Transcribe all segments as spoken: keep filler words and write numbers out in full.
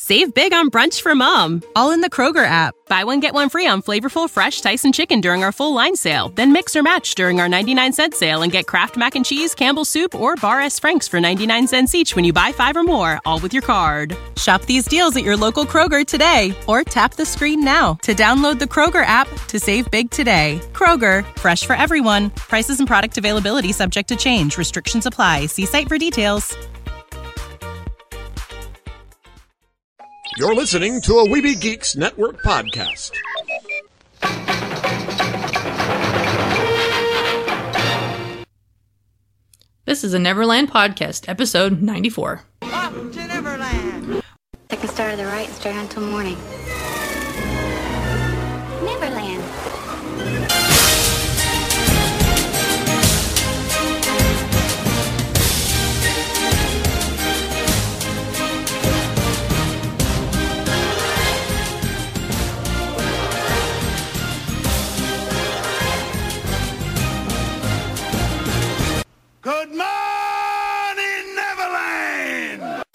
Save big on brunch for mom, all in the Kroger app. Buy one, get one free on flavorful, fresh Tyson chicken during our full line sale. Then mix or match during our ninety-nine cent sale and get Kraft Mac and Cheese, Campbell's Soup, or Bar S. Frank's for ninety-nine cents each when you buy five or more, all with your card. Shop these deals at your local Kroger today, or tap the screen now to download the Kroger app to save big today. Kroger, fresh for everyone. Prices and product availability subject to change. Restrictions apply. See site for details. You're listening to a Weeby Geeks Network podcast. This is a Neverland podcast, episode ninety-four. Welcome to Neverland. Take a start to the right and stay until morning. Neverland. Good morning, Neverland!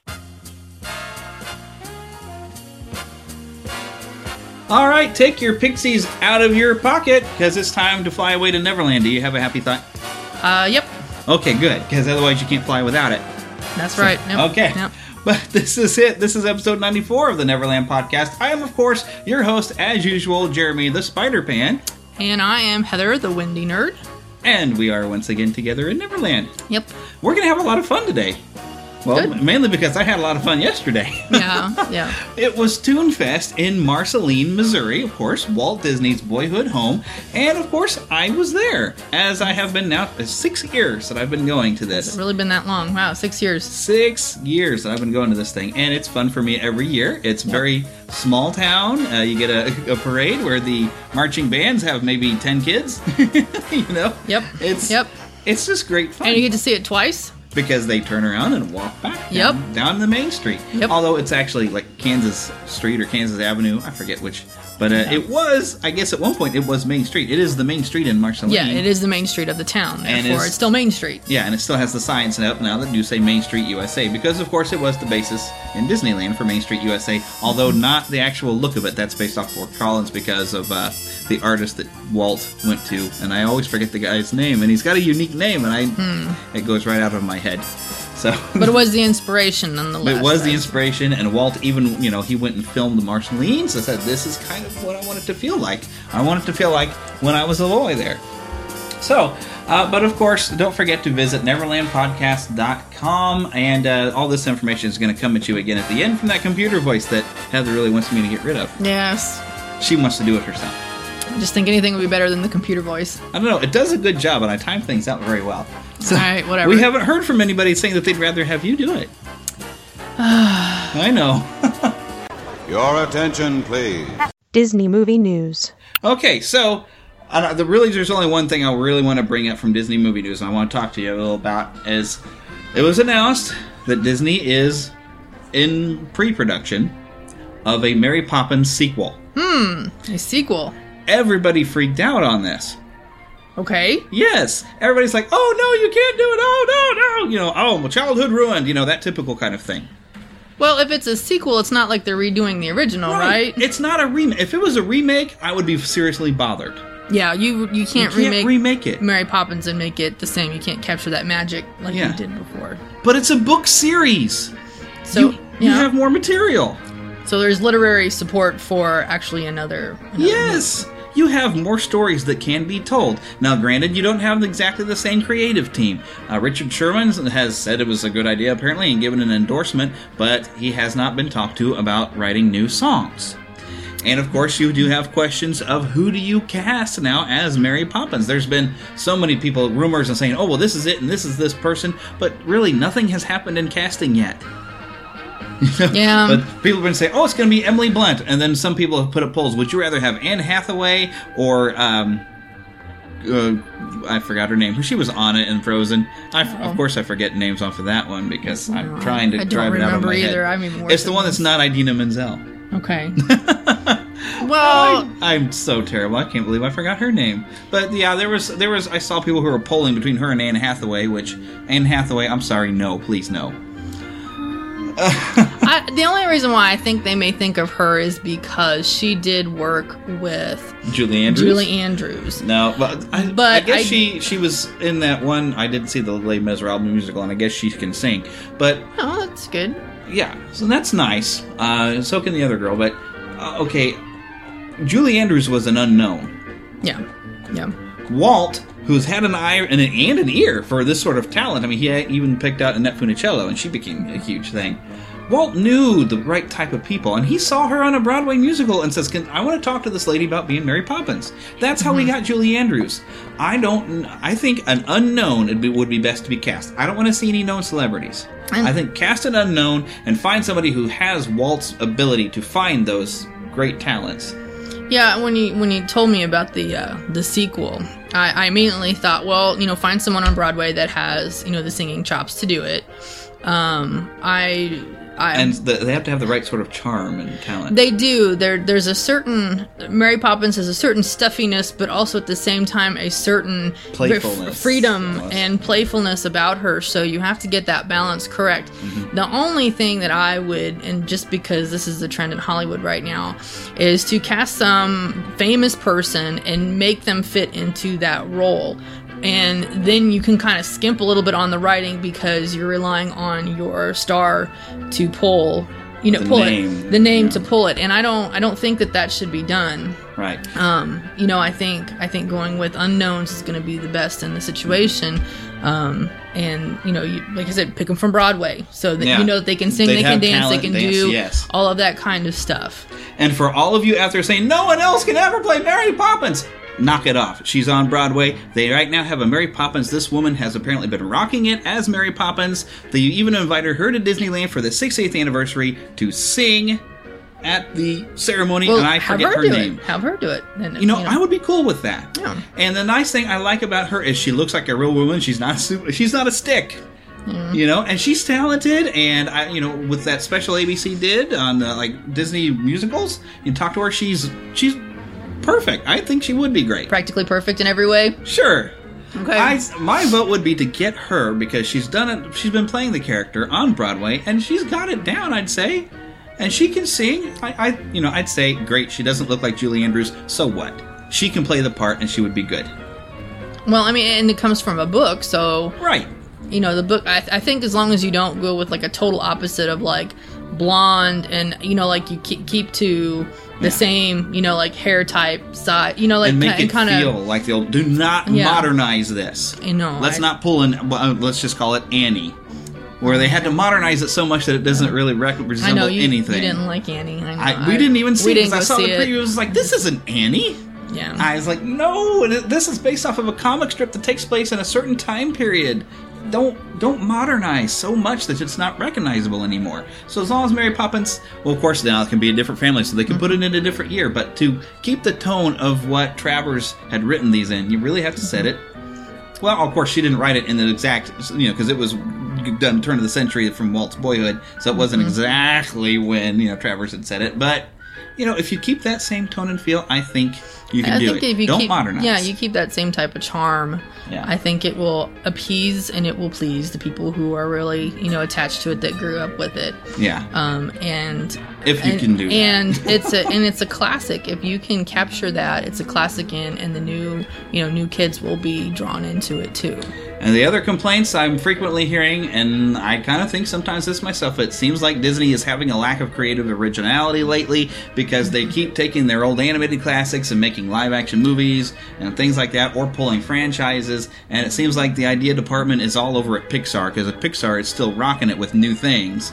All right, take your pixies out of your pocket, because it's time to fly away to Neverland. Do you have a happy thought? Uh, yep. Okay, good, because otherwise you can't fly without it. That's right. Yep. Okay. Yep. But this is it. This is episode ninety-four of the Neverland podcast. I am, of course, your host, as usual, Jeremy the Spider-Pan. And I am Heather, the Windy Nerd. And we are once again together in Neverland. Yep. We're going to have a lot of fun today. Well, Good. Mainly because I had a lot of fun yesterday. Yeah, yeah. It was Toonfest in Marceline, Missouri, of course, Walt Disney's boyhood home. And, of course, I was there, as I have been now for six years that I've been going to this. It's really been that long. Wow, six years. Six years that I've been going to this thing, and it's fun for me every year. It's Yep. very small town. Uh, you get a, a parade where the marching bands have maybe ten kids, you know? Yep. It's, Yep. It's just great fun. And you get to see it twice. Because they turn around and walk back down, Yep. down the main street. Yep. Although it's actually like Kansas Street or Kansas Avenue. I forget which. But uh, Yeah. it was, I guess at one point, it was Main Street. It is the main street in Marceline. Yeah, it is the main street of the town. And Therefore, it's- it's still Main Street. Yeah, and it still has the signs up now that do say Main Street U S A. Because, of course, it was the basis in Disneyland for Main Street U S A. Although not the actual look of it. That's based off Fort Collins because of uh, the artist that Walt went to. And I always forget the guy's name. And he's got a unique name, and I Hmm. it goes right out of my head. So, But it was the inspiration nonetheless. it was the right? inspiration, and Walt even, you know, he went and filmed the Marcelines. I said, this is kind of what I want it to feel like. I want it to feel like when I was a boy there. So, uh, but of course, don't forget to visit neverland podcast dot com, and uh, all this information is going to come at you again at the end from that computer voice that Heather really wants me to get rid of. Yes. She wants to do it herself. I just think anything would be better than the computer voice. I don't know, it does a good job, and I time things out very well. So, All right, whatever. we haven't heard from anybody saying that they'd rather have you do it. I know. Your attention, please. Disney movie news. Okay, so uh, the really there's only one thing I really want to bring up from Disney movie news, and I want to talk to you a little about. Is it was announced that Disney is in pre-production of a Mary Poppins sequel. A sequel. Everybody freaked out on this. Okay. Yes, everybody's like, "Oh no, you can't do it! Oh no, no!" You know, "Oh, my childhood ruined." You know, that typical kind of thing. Well, if it's a sequel, it's not like they're redoing the original, right? It's not a remake. If it was a remake, I would be seriously bothered. Yeah, you you You can't, can't remake, remake it. Mary Poppins and make it the same. You can't capture that magic like Yeah. you did before. But it's a book series. So you, you yeah. have more material. So there's literary support for actually another. another Yes! You have more stories that can be told. Now, granted, you don't have exactly the same creative team. Uh, Richard Sherman has said it was a good idea, apparently, and given an endorsement, but he has not been talked to about writing new songs. And, of course, you do have questions of who do you cast now as Mary Poppins. There's been so many people, rumors, and saying, oh, well, this is it, and this is this person, but really, nothing has happened in casting yet. Yeah. But people have been saying, oh, it's going to be Emily Blunt. And then some people have put up polls. Would you rather have Anne Hathaway or, um, uh, I forgot her name. She was Anna in Frozen. I, Oh. Of course, I forget names off of that one because I'm No, trying to I don't drive it out of remember my either. head. I'm even worse It's the at one that's this. not Idina Menzel. Okay. Well, I, I'm so terrible. I can't believe I forgot her name. But yeah, there was there was I saw people who were polling between her and Anne Hathaway. Which Anne Hathaway, I'm sorry, no, please no. I I, the only reason why I think they may think of her is because she did work with Julie Andrews. Julie Andrews. No, but I, But I guess I- she she was in that one. I didn't see the Les Miserables musical, and I guess she can sing. But Oh, that's good. yeah, so that's nice. Uh, so can the other girl. But uh, okay, Julie Andrews was an unknown. Yeah, yeah. Walt, who's had an eye and an, and an ear for this sort of talent. I mean, he even picked out Annette Funicello, and she became a huge thing. Walt knew the right type of people, and he saw her on a Broadway musical and says, Can, I want to talk to this lady about being Mary Poppins. That's how we got Julie Andrews. I don't, I think an unknown would be, would be best to be cast. I don't want to see any known celebrities. And- I think cast an unknown and find somebody who has Walt's ability to find those great talents. Yeah, when you when you told me about the uh, the sequel, I, I immediately thought, well, you know, find someone on Broadway that has, you know, the singing chops to do it. Um, I, I And the, they have to have the right sort of charm and talent. They do. There, there's a certain Mary Poppins has a certain stuffiness, but also at the same time a certain Playfulness, f- freedom almost. and playfulness about her. So you have to get that balance correct. Mm-hmm. The only thing that I would, and just because this is the trend in Hollywood right now, is to cast some famous person and make them fit into that role. And then you can kind of skimp a little bit on the writing because you're relying on your star to pull, you know, The pull name, it, the name yeah. to pull it. And I don't, I don't think that that should be done. Right. Um, you know, I think, I think going with unknowns is going to be the best in the situation. Um, and you know, you, like I said, pick them from Broadway, so that Yeah. you know that they can sing, They'd they can have dance, talent, they can dance, do yes. all of that kind of stuff. And for all of you out there saying, no one else can ever play Mary Poppins, knock it off. She's on Broadway. They right now have a Mary Poppins. This woman has apparently been rocking it as Mary Poppins. They even invited her to Disneyland for the sixtieth anniversary to sing at the ceremony, Well, and I have forget her her do name. it. Have her do it. And, You know, I would be cool with that. Yeah. And the nice thing I like about her is she looks like a real woman. She's not super, she's not a stick. You know, and she's talented, and I, you know, with that special A B C did on the, like Disney musicals, you talk to her, she's she's perfect. I think she would be great. practically perfect in every way. Sure. Okay. I, my vote would be to get her because she's done it. She's been playing the character on Broadway, and she's got it down. I'd say, and she can sing. I, I, you know, I'd say great. She doesn't look like Julie Andrews. So what? She can play the part, and she would be good. Well, I mean, and it comes from a book, so Right. you know, the book, I, I think as long as you don't go with like a total opposite of like blonde and, you know, like you keep, keep to the Yeah. same, you know, like hair type, side, you know, like and make it kind feel of, like they'll do not Yeah. modernize this. You know, let's I- not pull in. well, Let's just call it Annie, where they had to modernize it so much that it doesn't really rec- I resemble know you, anything. you didn't like Annie. I know. I, we didn't even see we it didn't because I go saw the see preview. it. I was like, this isn't Annie. Yeah. I was like, no, this is based off of a comic strip that takes place in a certain time period. Don't don't modernize so much that it's not recognizable anymore. So as long as Mary Poppins, well, of course now it can be a different family, so they can put it in a different year. But to keep the tone of what Travers had written these in, you really have to set it. Well, of course, she didn't write it in the exact, you know, because it was done turn of the century from Walt's boyhood, so it wasn't exactly when, you know, Travers had said it. But you know, if you keep that same tone and feel, I think you can I do think it. if you Don't keep, modernize. Yeah, you keep that same type of charm. Yeah. I think it will appease and it will please the people who are really, you know, attached to it that grew up with it. Yeah. Um, and If you and, can do that. and it's a and it's a classic. If you can capture that, it's a classic, in and the new, you know, new kids will be drawn into it too. And the other complaints I'm frequently hearing, and I kind of think sometimes this myself, it seems like Disney is having a lack of creative originality lately because they keep taking their old animated classics and making live-action movies and things like that, or pulling franchises, and it seems like the idea department is all over at Pixar, because at Pixar it's still rocking it with new things.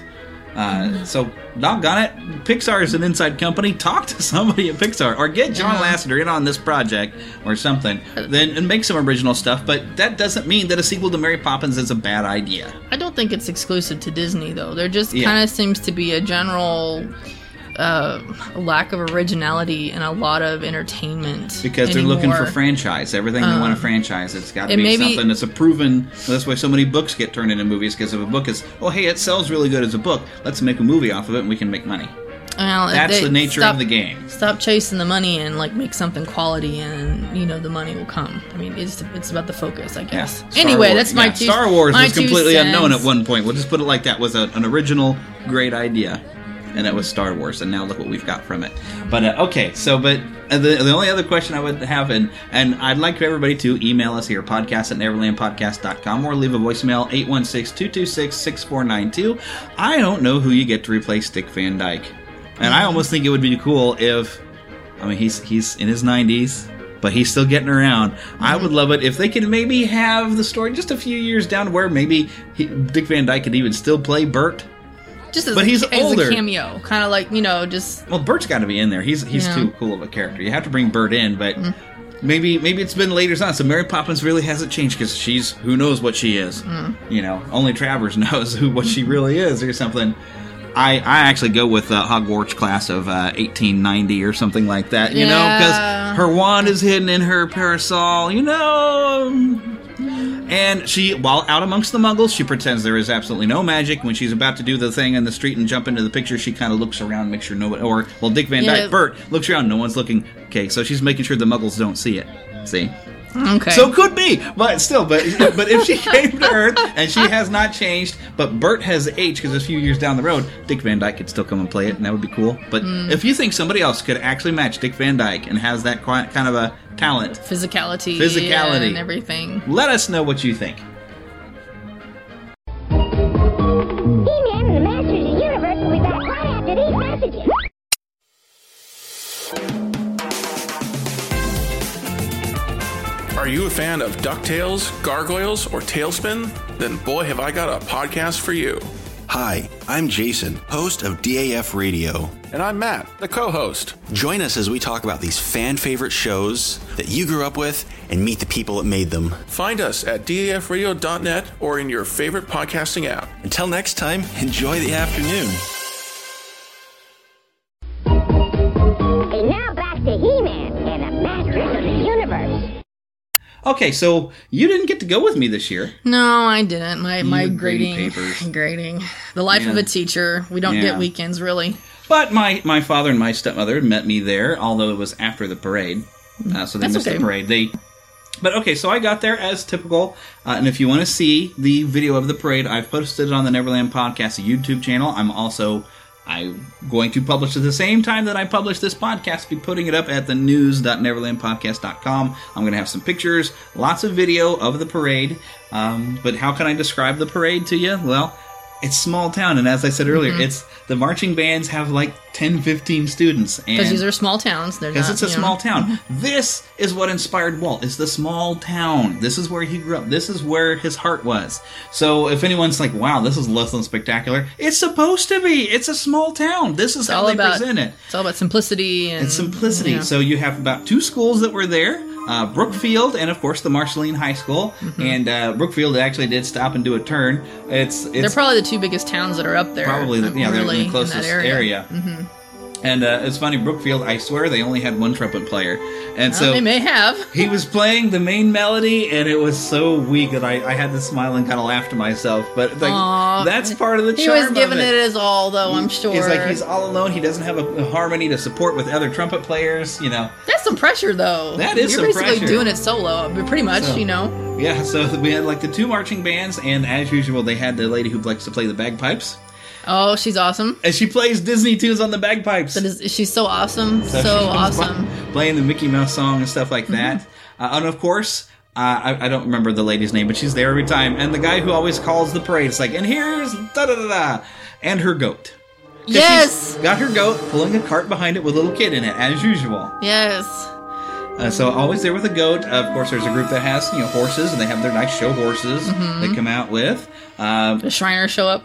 Uh, so, doggone it, Pixar is an inside company. Talk to somebody at Pixar, or get John Yeah. Lasseter in on this project, or something. Then and make some original stuff. But that doesn't mean that a sequel to Mary Poppins is a bad idea. I don't think it's exclusive to Disney though. There just Yeah. kind of seems to be a general uh, lack of originality and a lot of entertainment Because they're looking for anymore. franchise. Everything they want to franchise. It's got to and be maybe- something that's a proven. That's why so many books get turned into movies. Because if a book is, oh hey, it sells really good as a book, let's make a movie off of it and we can make money. Well, That's they- the nature stop- of the game. Stop chasing the money and like make something quality, and you know the money will come. I mean, it's it's about the focus, I Yeah. guess. Star Anyway, Wars- that's my yeah, two. Star Wars my was two completely cents. unknown at one point. We'll just put it like that. Was a, an original great idea, and it was Star Wars. And now look what we've got from it. But uh, okay, so but uh, the the only other question I would have, and and I'd like for everybody to email us here, podcast at neverland podcast dot com, or leave a voicemail eight one six, two two six, six four nine two. I don't know who you get to replace Dick Van Dyke, and I almost think it would be cool if. I mean, he's he's in his nineties, but he's still getting around. Mm-hmm. I would love it if they could maybe have the story just a few years down to where maybe he, Dick Van Dyke could even still play Bert. Just as but a, he's as older. a cameo, kind of like you know, just Well, Bert's got to be in there. He's he's Yeah. too cool of a character. You have to bring Bert in, but mm. maybe maybe it's been later on. So Mary Poppins really hasn't changed because she's who knows what she is. Mm. You know, only Travers knows who what she really is or something. I, I actually go with the Hogwarts class of uh, eighteen ninety or something like that, you Yeah. know, because her wand is hidden in her parasol, you know. And she, while out amongst the muggles, she pretends there is absolutely no magic. When she's about to do the thing in the street and jump into the picture, she kind of looks around, make sure nobody, or, well, Dick Van Yeah. Dyke, Bert, looks around, no one's looking. Okay, so she's making sure the muggles don't see it. See? okay. So it could be, but still, but but if she came to Earth and she has not changed, but Bert has aged because a few years down the road, Dick Van Dyke could still come and play it, and that would be cool. But Mm. if you think somebody else could actually match Dick Van Dyke and has that qui- kind of a talent, physicality, Physicality. and everything. let us know what you think. He-Man and the Masters of the Universe will be back right after these messages. Are you a fan of DuckTales, Gargoyles, or Tailspin? Then boy, have I got a podcast for you. Hi, I'm Jason, host of D A F Radio. And I'm Matt, the co-host. Join us as we talk about these fan-favorite shows that you grew up with and meet the people that made them. Find us at D A F radio dot net or in your favorite podcasting app. Until next time, enjoy the afternoon. And now back to He-Man and the Masters of the Universe. Okay, so you didn't get to go with me this year. No, I didn't. My my You grading, grading papers. grading, the life Yeah. of a teacher. We don't Yeah. get weekends really. But my, my father and my stepmother met me there, although it was after the parade. Uh, so they That's missed okay. the parade. They, But okay, so I got there as typical. Uh, and if you want to see the video of the parade, I've posted it on the Neverland Podcast YouTube channel. I'm also I'm going to publish at the same time that I publish this podcast, be putting it up at the news dot neverland podcast dot com. I'm going to have some pictures, lots of video of the parade. Um, but how can I describe the parade to you? Well, it's small town, and as I said earlier, Mhm. it's the marching bands have like ten, fifteen students. Because these are small towns. They're Because not, it's a you know. small town. This is what inspired Walt. It's the small town. This is where he grew up. This is where his heart was. So if anyone's like, wow, this is less than spectacular, it's supposed to be. It's a small town. This is It's how all they about present it. It's all about simplicity and It's simplicity. you know. So you have about two schools that were there. Uh, Brookfield and, of course, the Marceline High School. Mm-hmm. And uh, Brookfield actually did stop and do a turn. It's, it's they're probably the two biggest towns that are up there. Probably, the, yeah, they're really, in the closest in that area. area. Mm-hmm. And uh, it's funny, Brookfield, I swear they only had one trumpet player. And Well, so they may have. he was playing the main melody, and it was so weak that I, I had to smile and kind of laugh to myself. But like, Aw. that's part of the He charm was giving of it. his all, though, I'm sure. He's like, he's all alone. He doesn't have a, a harmony to support with other trumpet players, you know. That's some pressure, though. That is You're some basically pressure. doing it solo, but pretty much, So- you know. Yeah, so we had like the two marching bands, and as usual, they had the lady who likes to play the bagpipes. Oh, she's awesome. And she plays Disney tunes on the bagpipes. That is, she's so awesome. So, she comes awesome. by Playing the Mickey Mouse song and stuff like that. Uh, and of course, uh, I, I don't remember the lady's name, but she's there every time. And the guy who always calls the parade, it's like, and here's da da da da, and her goat. 'Cause Yes! she's got her goat pulling a cart behind it with a little kid in it, as usual. Yes. Uh, so always there with a goat. Uh, of course, there's a group that has, you know, horses, and they have their nice show horses Mhm. they come out with. Um, The Shriners show up.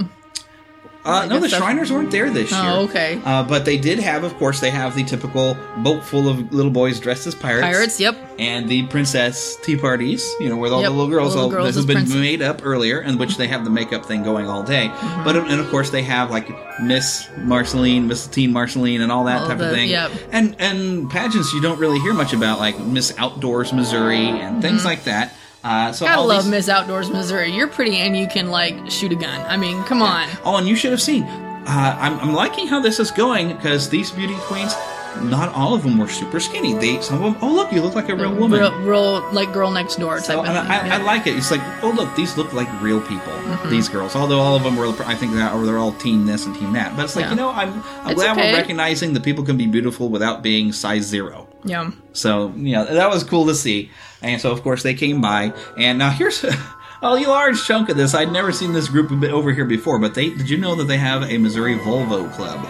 Uh, I no, the guess that's- Shriners weren't there this year. Oh, okay. Uh, but they did have, of course, they have the typical boat full of little boys dressed as pirates. Pirates, yep. And the princess tea parties, you know, with all Yep, the little girls, little all, girls that have as been prince- made up earlier, in which they have the makeup thing going all day. Mm-hmm. But and of course they have like Miss Marceline, Miss Teen Marceline, and all that All type the- of thing. yep. And and pageants you don't really hear much about, like Miss Outdoors Missouri and things Mhm. like that. Uh, so Gotta all love these- Miss Outdoors Missouri. You're pretty and you can, like, shoot a gun. I mean, come on. Oh, and you should have seen. uh, I'm, I'm liking how this is going because these beauty queens, not all of them were super skinny. They Some of them, oh, look, you look like a real woman. Real, real like girl next door type So, of and thing. I, yeah. I like it. It's like, oh, look, these look like real people, Mhm. these girls. Although all of them were, I think that, or they're all team this and team that. But it's like, Yeah. you know, I'm, I'm It's glad okay. we're recognizing that people can be beautiful without being size zero. Yeah. So, you know, that was cool to see. And so, of course, they came by. And now here's a, a large chunk of this. I'd never seen this group a bit over here before, but they did you know that they have a Missouri Volvo Club?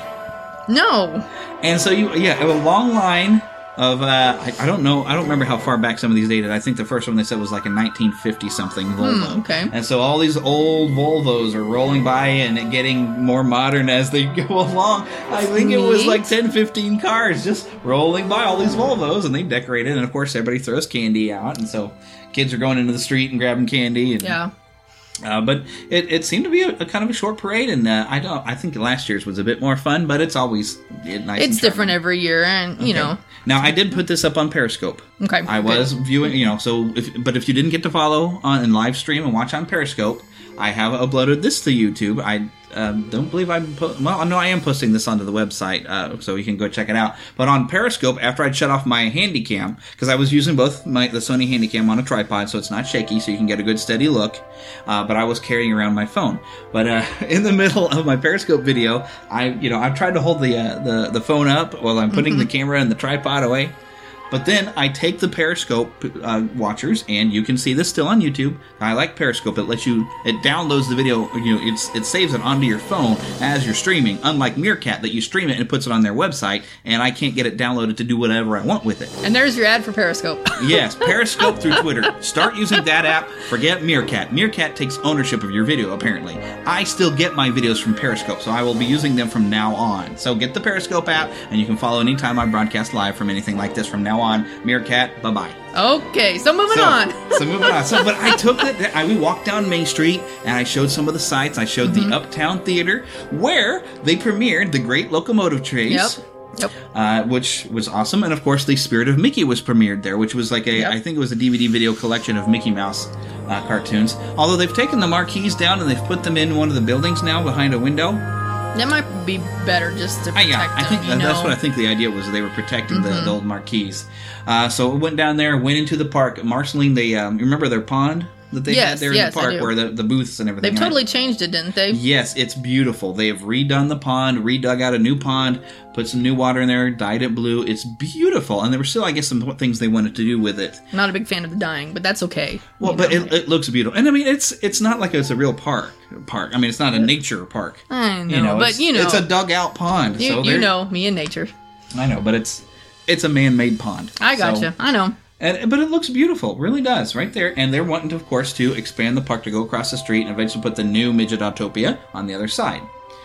No. And so, you yeah, a long line of, uh, I, I don't know, I don't remember how far back some of these dated. I think the first one they said was like a nineteen fifty-something Volvo. Hmm, okay. And so all these old Volvos are rolling by and getting more modern as they go along. I think it was Neat. like ten, fifteen cars just rolling by all these Volvos, and they decorated, and of course everybody throws candy out, and so kids are going into the street and grabbing candy. And, Yeah. Uh, but it, it seemed to be a, a kind of a short parade, and uh, I don't. I think last year's was a bit more fun, but it's always it, nice. It's and different charming. every year, and you Okay. know. Now I did put this up on Periscope. Okay. I was viewing, you know. So, if, but if you didn't get to follow on and live stream and watch on Periscope, I have uploaded this to YouTube. I um, don't believe I'm. Po- well, no, I am posting this onto the website, uh, so you can go check it out. But on Periscope, after I shut off my Handycam, because I was using both my the Sony Handycam on a tripod, so it's not shaky, so you can get a good steady look. Uh, but I was carrying around my phone. But uh, in the middle of my Periscope video, I, you know, I've tried to hold the uh, the the phone up while I'm putting Mhm. the camera and the tripod away. But then I take the Periscope uh, watchers, and you can see this still on YouTube. I like Periscope; it lets you, it downloads the video. You know, it's it saves it onto your phone as you're streaming. Unlike Meerkat, that you stream it and it puts it on their website, and I can't get it downloaded to do whatever I want with it. And there's your ad for Periscope. Yes, Periscope through Twitter. Start using that app. Forget Meerkat. Meerkat takes ownership of your video, apparently. I still get my videos from Periscope, so I will be using them from now on. So get the Periscope app, and you can follow anytime I broadcast live from anything like this from now on. Meerkat, bye-bye. Okay, so moving So, on. so moving on. So, but I took it. I, we walked down Main Street, and I showed some of the sites. I showed Mhm. the Uptown Theater, where they premiered The Great Locomotive Chase. Yep. Yep. Uh, which was awesome, and of course, The Spirit of Mickey was premiered there, which was like a, Yep. I think it was a D V D video collection of Mickey Mouse uh, cartoons. Although they've taken the marquees down and they've put them in one of the buildings now behind a window. That might be better just to Uh, protect yeah, I them, think you that- know? that's what I think the idea was. They were protecting the, Mhm. the old marquees. Uh, so we went down there, went into the park. Marceline, they um, you remember their pond that they Yes, had there yes, in I the park, do. where the, the booths and everything. They've right? totally changed it, didn't they? Yes, it's beautiful. They have redone the pond, redug out a new pond, put some new water in there, dyed it blue. It's beautiful, and there were still, I guess, some things they wanted to do with it. I'm not a big fan of the dyeing, but that's okay. Well, you but know? it, it looks beautiful, and I mean, it's it's not like it's a real park. Park. I mean, it's not a nature park. I know, You know, but it's, you know. it's a dugout pond. You, so you they're- know, me and nature. I know, but it's it's a man-made pond. I So- gotcha. I know. And, but it looks beautiful, it really does, right there. And they're wanting, to, of course, to expand the park to go across the street and eventually put the new Midget Autopia on the other side.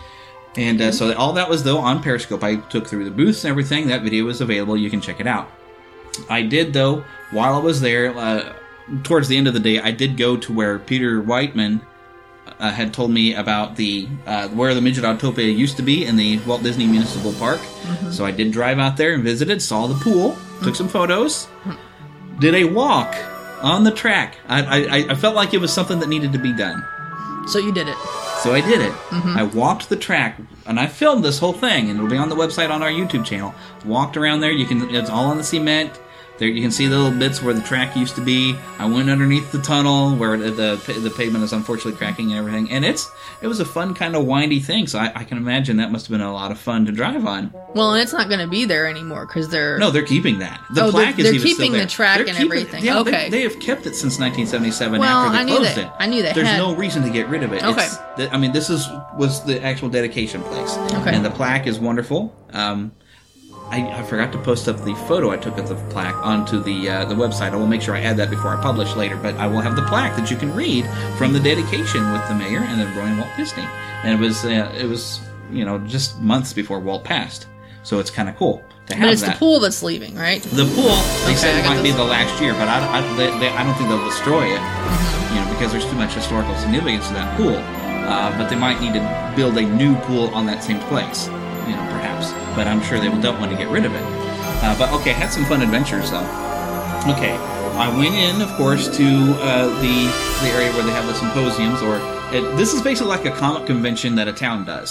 And uh, so all that was, though, on Periscope. I took through the booths and everything. That video is available. You can check it out. I did, though, while I was there, uh, towards the end of the day, I did go to where Peter Whiteman uh, had told me about the uh, where the Midget Autopia used to be in the Walt Disney Municipal Park. Mhm. So I did drive out there and visited, saw the pool, took some photos, did a walk on the track. I, I, I felt like it was something that needed to be done. So you did it. So I did it. Mhm. I walked the track, and I filmed this whole thing, and it'll be on the website on our YouTube channel. Walked around there. You can. It's all on the cement. There you can see the little bits where the track used to be. I went underneath the tunnel where the the, the pavement is unfortunately cracking and everything. And it's it was a fun kind of windy thing. So I, I can imagine that must have been a lot of fun to drive on. Well, and it's not going to be there anymore because they're. No, they're keeping that. The Oh, plaque they're- is they're even keeping still there. the track They're and keeping- everything. Yeah, Okay. They, they have kept it since nineteen seventy-seven Well, after they I knew closed that- it. I knew they There's had- no reason to get rid of it. Okay. It's, th- I mean, this is was the actual dedication place. Okay. And the plaque is wonderful. Um, I, I forgot to post up the photo I took of the plaque onto the uh, the website. I will make sure I add that before I publish later. But I will have the plaque that you can read from the dedication with the mayor and then Roy and Walt Disney. And it was uh, it was you know just months before Walt passed, so it's kind of cool to have But it's that. the pool that's leaving, right? The pool, they Okay, said I it got might be this. the last year, but I, I, they, they, I don't think they'll destroy it, Mm-hmm. you know, because there's too much historical significance to that pool. Uh, but they might need to build a new pool on that same place, you know, perhaps. But I'm sure they don't want to get rid of it. Uh, but okay, had some fun adventures though. Okay, I went in, of course, to uh, the the area where they have the symposiums, or it, this is basically like a comic convention that a town does.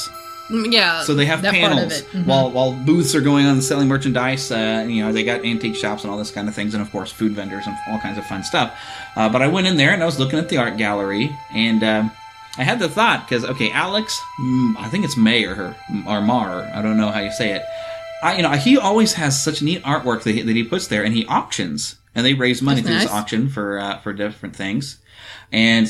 Yeah. So they have that part of panels it. Mhm. while while booths are going on selling merchandise. Uh, you know, they got antique shops and all this kind of things, and of course food vendors and all kinds of fun stuff. Uh, but I went in there and I was looking at the art gallery, and um, I had the thought because okay, Alex, mm, I think it's May or her or Mar, I don't know how you say it. I, you know, he always has such neat artwork that he, that he puts there, and he auctions, and they raise money That's through nice. this auction for uh, for different things, and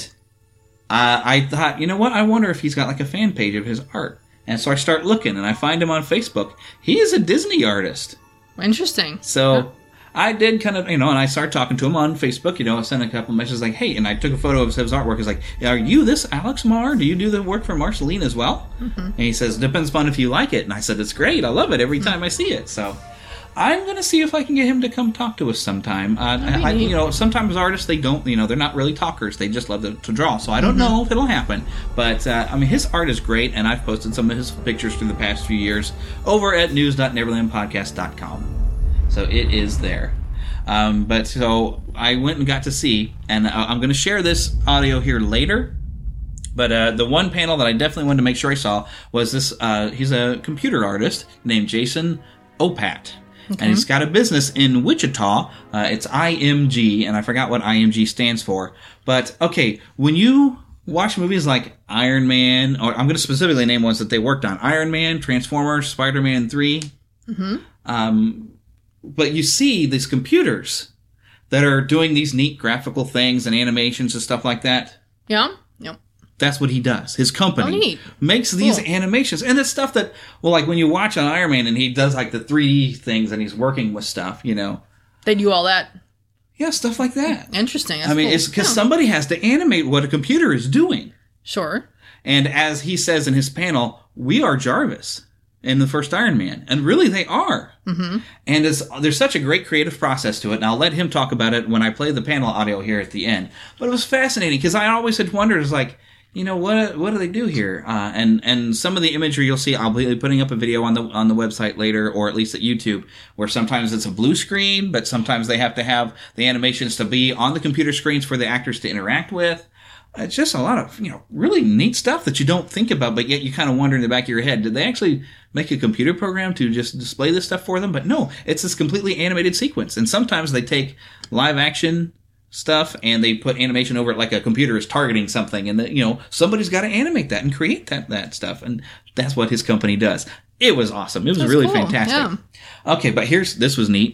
uh, I thought, you know what? I wonder if he's got like a fan page of his art. And so I start looking, and I find him on Facebook. He is a Disney artist. Interesting. So Yeah. I did kind of, you know, and I started talking to him on Facebook. You know, I sent a couple messages like, hey, and I took a photo of his artwork. He's like, are you this Alex Mar? Do you do the work for Marceline as well? Mm-hmm. And he says, depends upon if you like it. And I said, it's great. I love it every Mm-hmm. time I see it. So I'm going to see if I can get him to come talk to us sometime. Uh, That'd be I, neat. you know, sometimes artists, they don't, you know, they're not really talkers. They just love to, to draw. So I don't Mm-hmm. know if it'll happen. But, uh, I mean, his art is great, and I've posted some of his pictures through the past few years over at news dot neverland podcast dot com. So it is there. Um, but so I went and got to see, and uh, I'm going to share this audio here later. But uh, the one panel that I definitely wanted to make sure I saw was this. Uh, he's a computer artist named Jason Opat. Okay. And he's got a business in Wichita. Uh, it's I M G, and I forgot what I M G stands for. But, okay, when you watch movies like Iron Man, or I'm going to specifically name ones that they worked on. Iron Man, Transformers, Spider-Man three. Mm-hmm. Um, but you see these computers that are doing these neat graphical things and animations and stuff like that. Yeah. Yep. That's what he does. His company Oh, neat. makes these Cool. animations. And it's stuff that, well, like when you watch on Iron Man and he does like the three D things and he's working with stuff, you know. They do all that. Yeah, stuff like that. Interesting. That's I mean, cool. it's because Yeah. somebody has to animate what a computer is doing. Sure. And as he says in his panel, we are Jarvis in the first Iron Man. And really, they are. Mm-hmm. And it's, there's such a great creative process to it. And I'll let him talk about it when I play the panel audio here at the end. But it was fascinating because I always had wondered, it's like, you know, what what do they do here? Uh, and and some of the imagery you'll see, I'll be putting up a video on the on the website later, or at least at YouTube, where sometimes it's a blue screen, but sometimes they have to have the animations to be on the computer screens for the actors to interact with. It's just a lot of, you know, really neat stuff that you don't think about, but yet you kind of wonder in the back of your head, did they actually make a computer program to just display this stuff for them? But no, it's this completely animated sequence. And sometimes they take live action stuff and they put animation over it like a computer is targeting something, and that, you know, somebody's got to animate that and create that, that stuff. And that's what his company does. It was awesome. It was That's really cool. fantastic. Yeah. Okay, but here's, this was neat.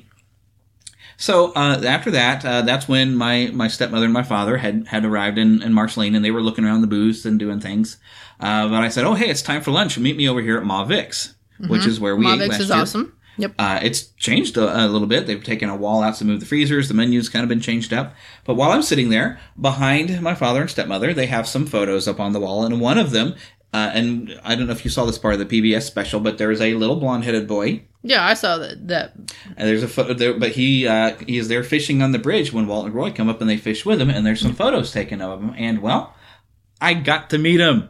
So uh, after that, uh, that's when my, my stepmother and my father had, had arrived in, in Marceline, and they were looking around the booths and doing things. Uh, but I said, oh, hey, it's time for lunch. Meet me over here at Ma Vic's, Mm-hmm. which is where we Ma ate Vic's last is year. awesome. Yep. Uh, it's changed a, a little bit. They've taken a wall out to move the freezers. The menu's kind of been changed up. But while I'm sitting there, behind my father and stepmother, they have some photos up on the wall. And one of them, uh, and I don't know if you saw this part of the P B S special, but there is a little blonde-headed boy. Yeah, I saw that. that. And there's a photo there, but he uh, he is there fishing on the bridge when Walt and Roy come up and they fish with him. And there's some photos taken of him. And, well, I got to meet him.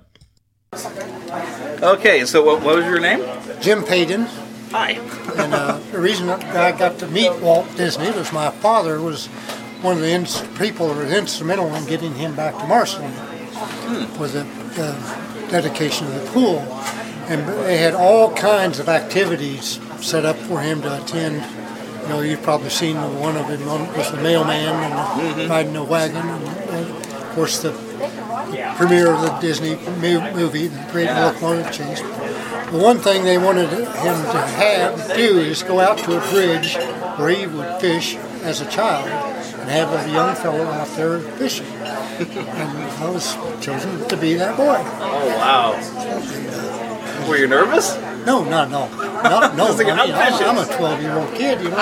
Okay, so what, what was your name? Jim Payton. Hi. And uh, the reason I got to meet Walt Disney was my father was one of the ins- people that was instrumental in getting him back to Marceline Hmm. with the uh, dedication of the pool. And they had all kinds of activities set up for him to attend. You know, you've probably seen one of them on, with the mailman and the, Mm-hmm. riding a wagon. And, and of course, the, the premiere of the Disney mo- movie, The Great Locomotive Chase. The one thing they wanted him to have do is go out to a bridge where he would fish as a child and have a young fellow out there fishing. And I was chosen to be that boy. Oh, wow. Were you nervous? No, not no, not no. Just like, I mean, I'm I'm, I'm a twelve-year-old kid, you know.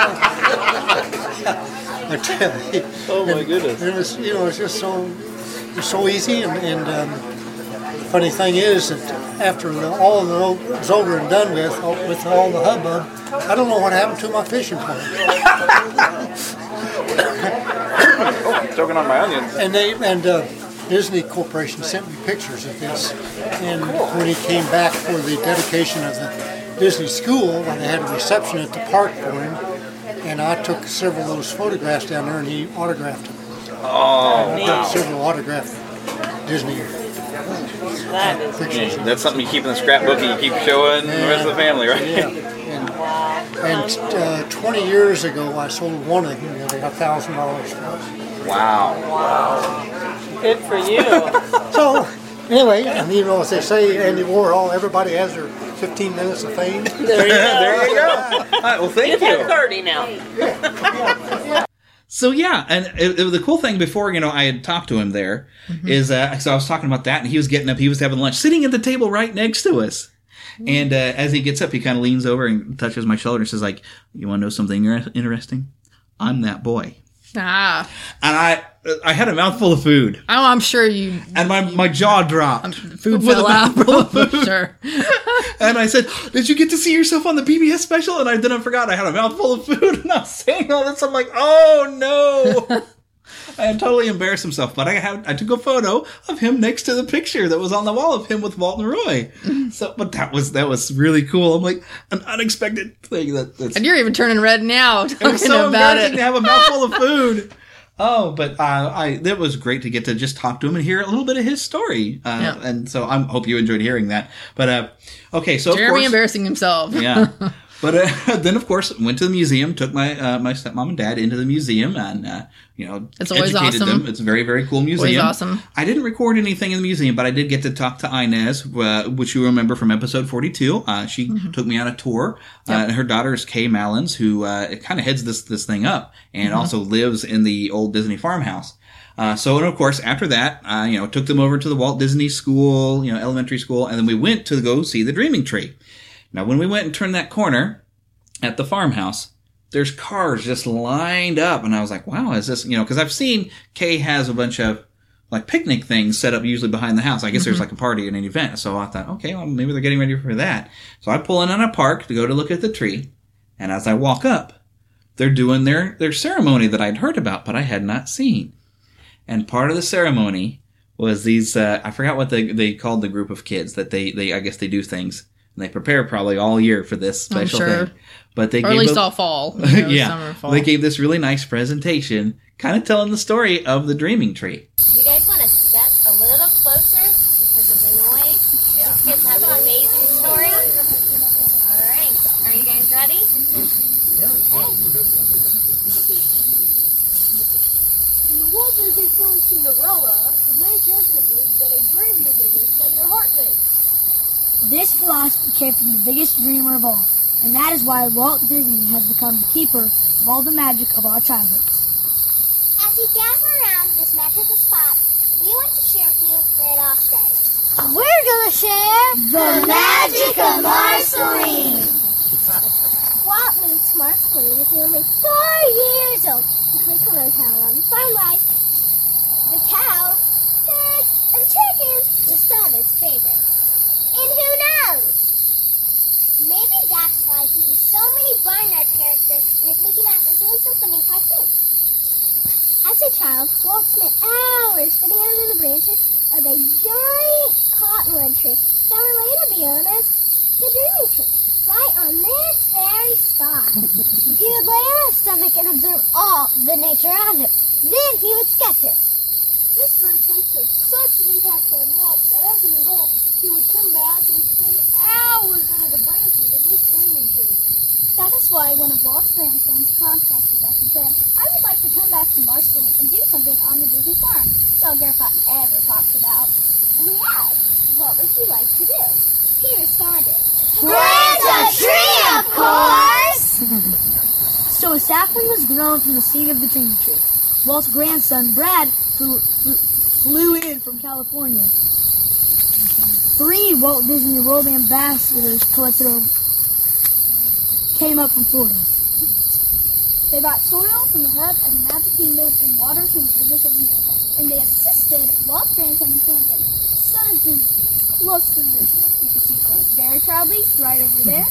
I tell you. Oh, my And goodness. It was, you know, it's just so, it's so easy. And, and um, the funny thing is that after the, all of the was over and done with, with all the hubbub, I don't know what happened to my fishing pole. Oh, choking on my onions. And they and uh, Disney Corporation sent me pictures of this. And when he came back for the dedication of the Disney School, when they had a reception at the park for him, and I took several of those photographs down there, and he autographed them. Oh, I've got several autographed Disney That is pictures. Yeah, that's something you keep in the scrapbook and you keep showing the rest of the family, right? Yeah. And, and uh, twenty years ago, I sold one of them. They got a thousand dollars for it. Wow. Wow. Good for you. So, anyway, and you know, as they say, Andy Warhol, everybody has their fifteen minutes of fame. There you go. There you go. All right, well, thank You've you. had thirty now. So yeah, and it, it, the cool thing before, you know, I had talked to him there, mm-hmm. is uh, so I was talking about that, and he was getting up, he was having lunch, sitting at the table right next to us. Mm-hmm. And uh, as he gets up, he kind of leans over and touches my shoulder and says, like, "You want to know something interesting? I'm that boy." Ah. And I I had a mouthful of food. Oh, I'm sure you... And my, my jaw dropped. Food fell out. Sure. And I said, "Did you get to see yourself on the P B S special?" And I then I forgot I had a mouthful of food, and I was saying all this. I'm like, oh no. I had totally embarrassed himself, but I had I took a photo of him next to the picture that was on the wall of him with Walt and Roy. So, but that was that was really cool. I'm like, an unexpected thing that. That's, and you're even turning red now talking it was so about embarrassing it. to have a mouthful of food. Oh, but uh, I it was great to get to just talk to him and hear a little bit of his story. Uh, yeah. And so I hope you enjoyed hearing that. But uh, okay, so Jeremy of course, embarrassing himself. Yeah. But uh, then, of course, went to the museum, took my uh, my stepmom and dad into the museum, and uh, you know, it's always educated awesome. them. It's a very, very cool museum. Always awesome. I didn't record anything in the museum, but I did get to talk to Inez, uh, which you remember from episode forty-two. Uh, she mm-hmm. took me on a tour. Yep. Uh, her daughter is Kay Mallins, who uh, kind of heads this this thing up, and mm-hmm. also lives in the old Disney farmhouse. Uh, so, and of course, after that, uh, you know, took them over to the Walt Disney School, you know, elementary school, and then we went to go see the Dreaming Tree. Now, when we went and turned that corner at the farmhouse, there's cars just lined up, and I was like, wow, is this, you know, because I've seen Kay has a bunch of like picnic things set up usually behind the house. I guess mm-hmm. there's like a party and an event, so I thought, okay, well, maybe they're getting ready for that. So I pull in on a park to go to look at the tree, and as I walk up, they're doing their, their ceremony that I'd heard about, but I had not seen. And part of the ceremony was these, uh, I forgot what they, they called the group of kids that they, they, I guess they do things. And they prepare probably all year for this special I'm sure. thing. But they or gave at least a, all fall. You know, yeah. Summer, fall. They gave this really nice presentation, kind of telling the story of the Dreaming Tree. You guys want to step a little closer because of the noise? Yeah. These kids have an amazing story. All right. Are you guys ready? Okay. In the Walt Disney film Cinderella, the main character believes that a dream is a wish that your heart makes. This philosophy came from the biggest dreamer of all, and that is why Walt Disney has become the keeper of all the magic of our childhoods. As we gather around this magical spot, we want to share with you where it all started. We're gonna share the magic of Marceline. Walt moved to Marceline when he was only four years old. He played for a cow on the farm life. The cow, pig, and chickens were some of his favorites. And who knows? Maybe that's why he used so many barnyard characters in his Mickey Mouse and doing some funny cartoons. As a child, Walt spent hours sitting under the branches of a giant cottonwood tree that would later be known as the Dreaming Tree, right on this very spot. He would lay on his stomach and observe all the nature around him. Then he would sketch it. This very place had such an impact on Walt that as an adult, he would come back and spend hours under the branches of this dreaming tree. That is why one of Walt's grandsons contacted us and said, I would like to come back to Marceline and do something on the Disney farm. That's all Grandpa ever talks about. We asked, what would you like to do? He responded, plant a tree, of course! So a sapling was grown from the seed of the dreaming tree. Walt's grandson, Brad, flew, flew in from California. Three Walt Disney World ambassadors collected over, came up from Florida. They brought soil from the hub of the Magic Kingdom and water from the rivers of America, and they assisted Walt's grandson in planting Son of Dreaming close to the original. You can see it going very proudly right over there.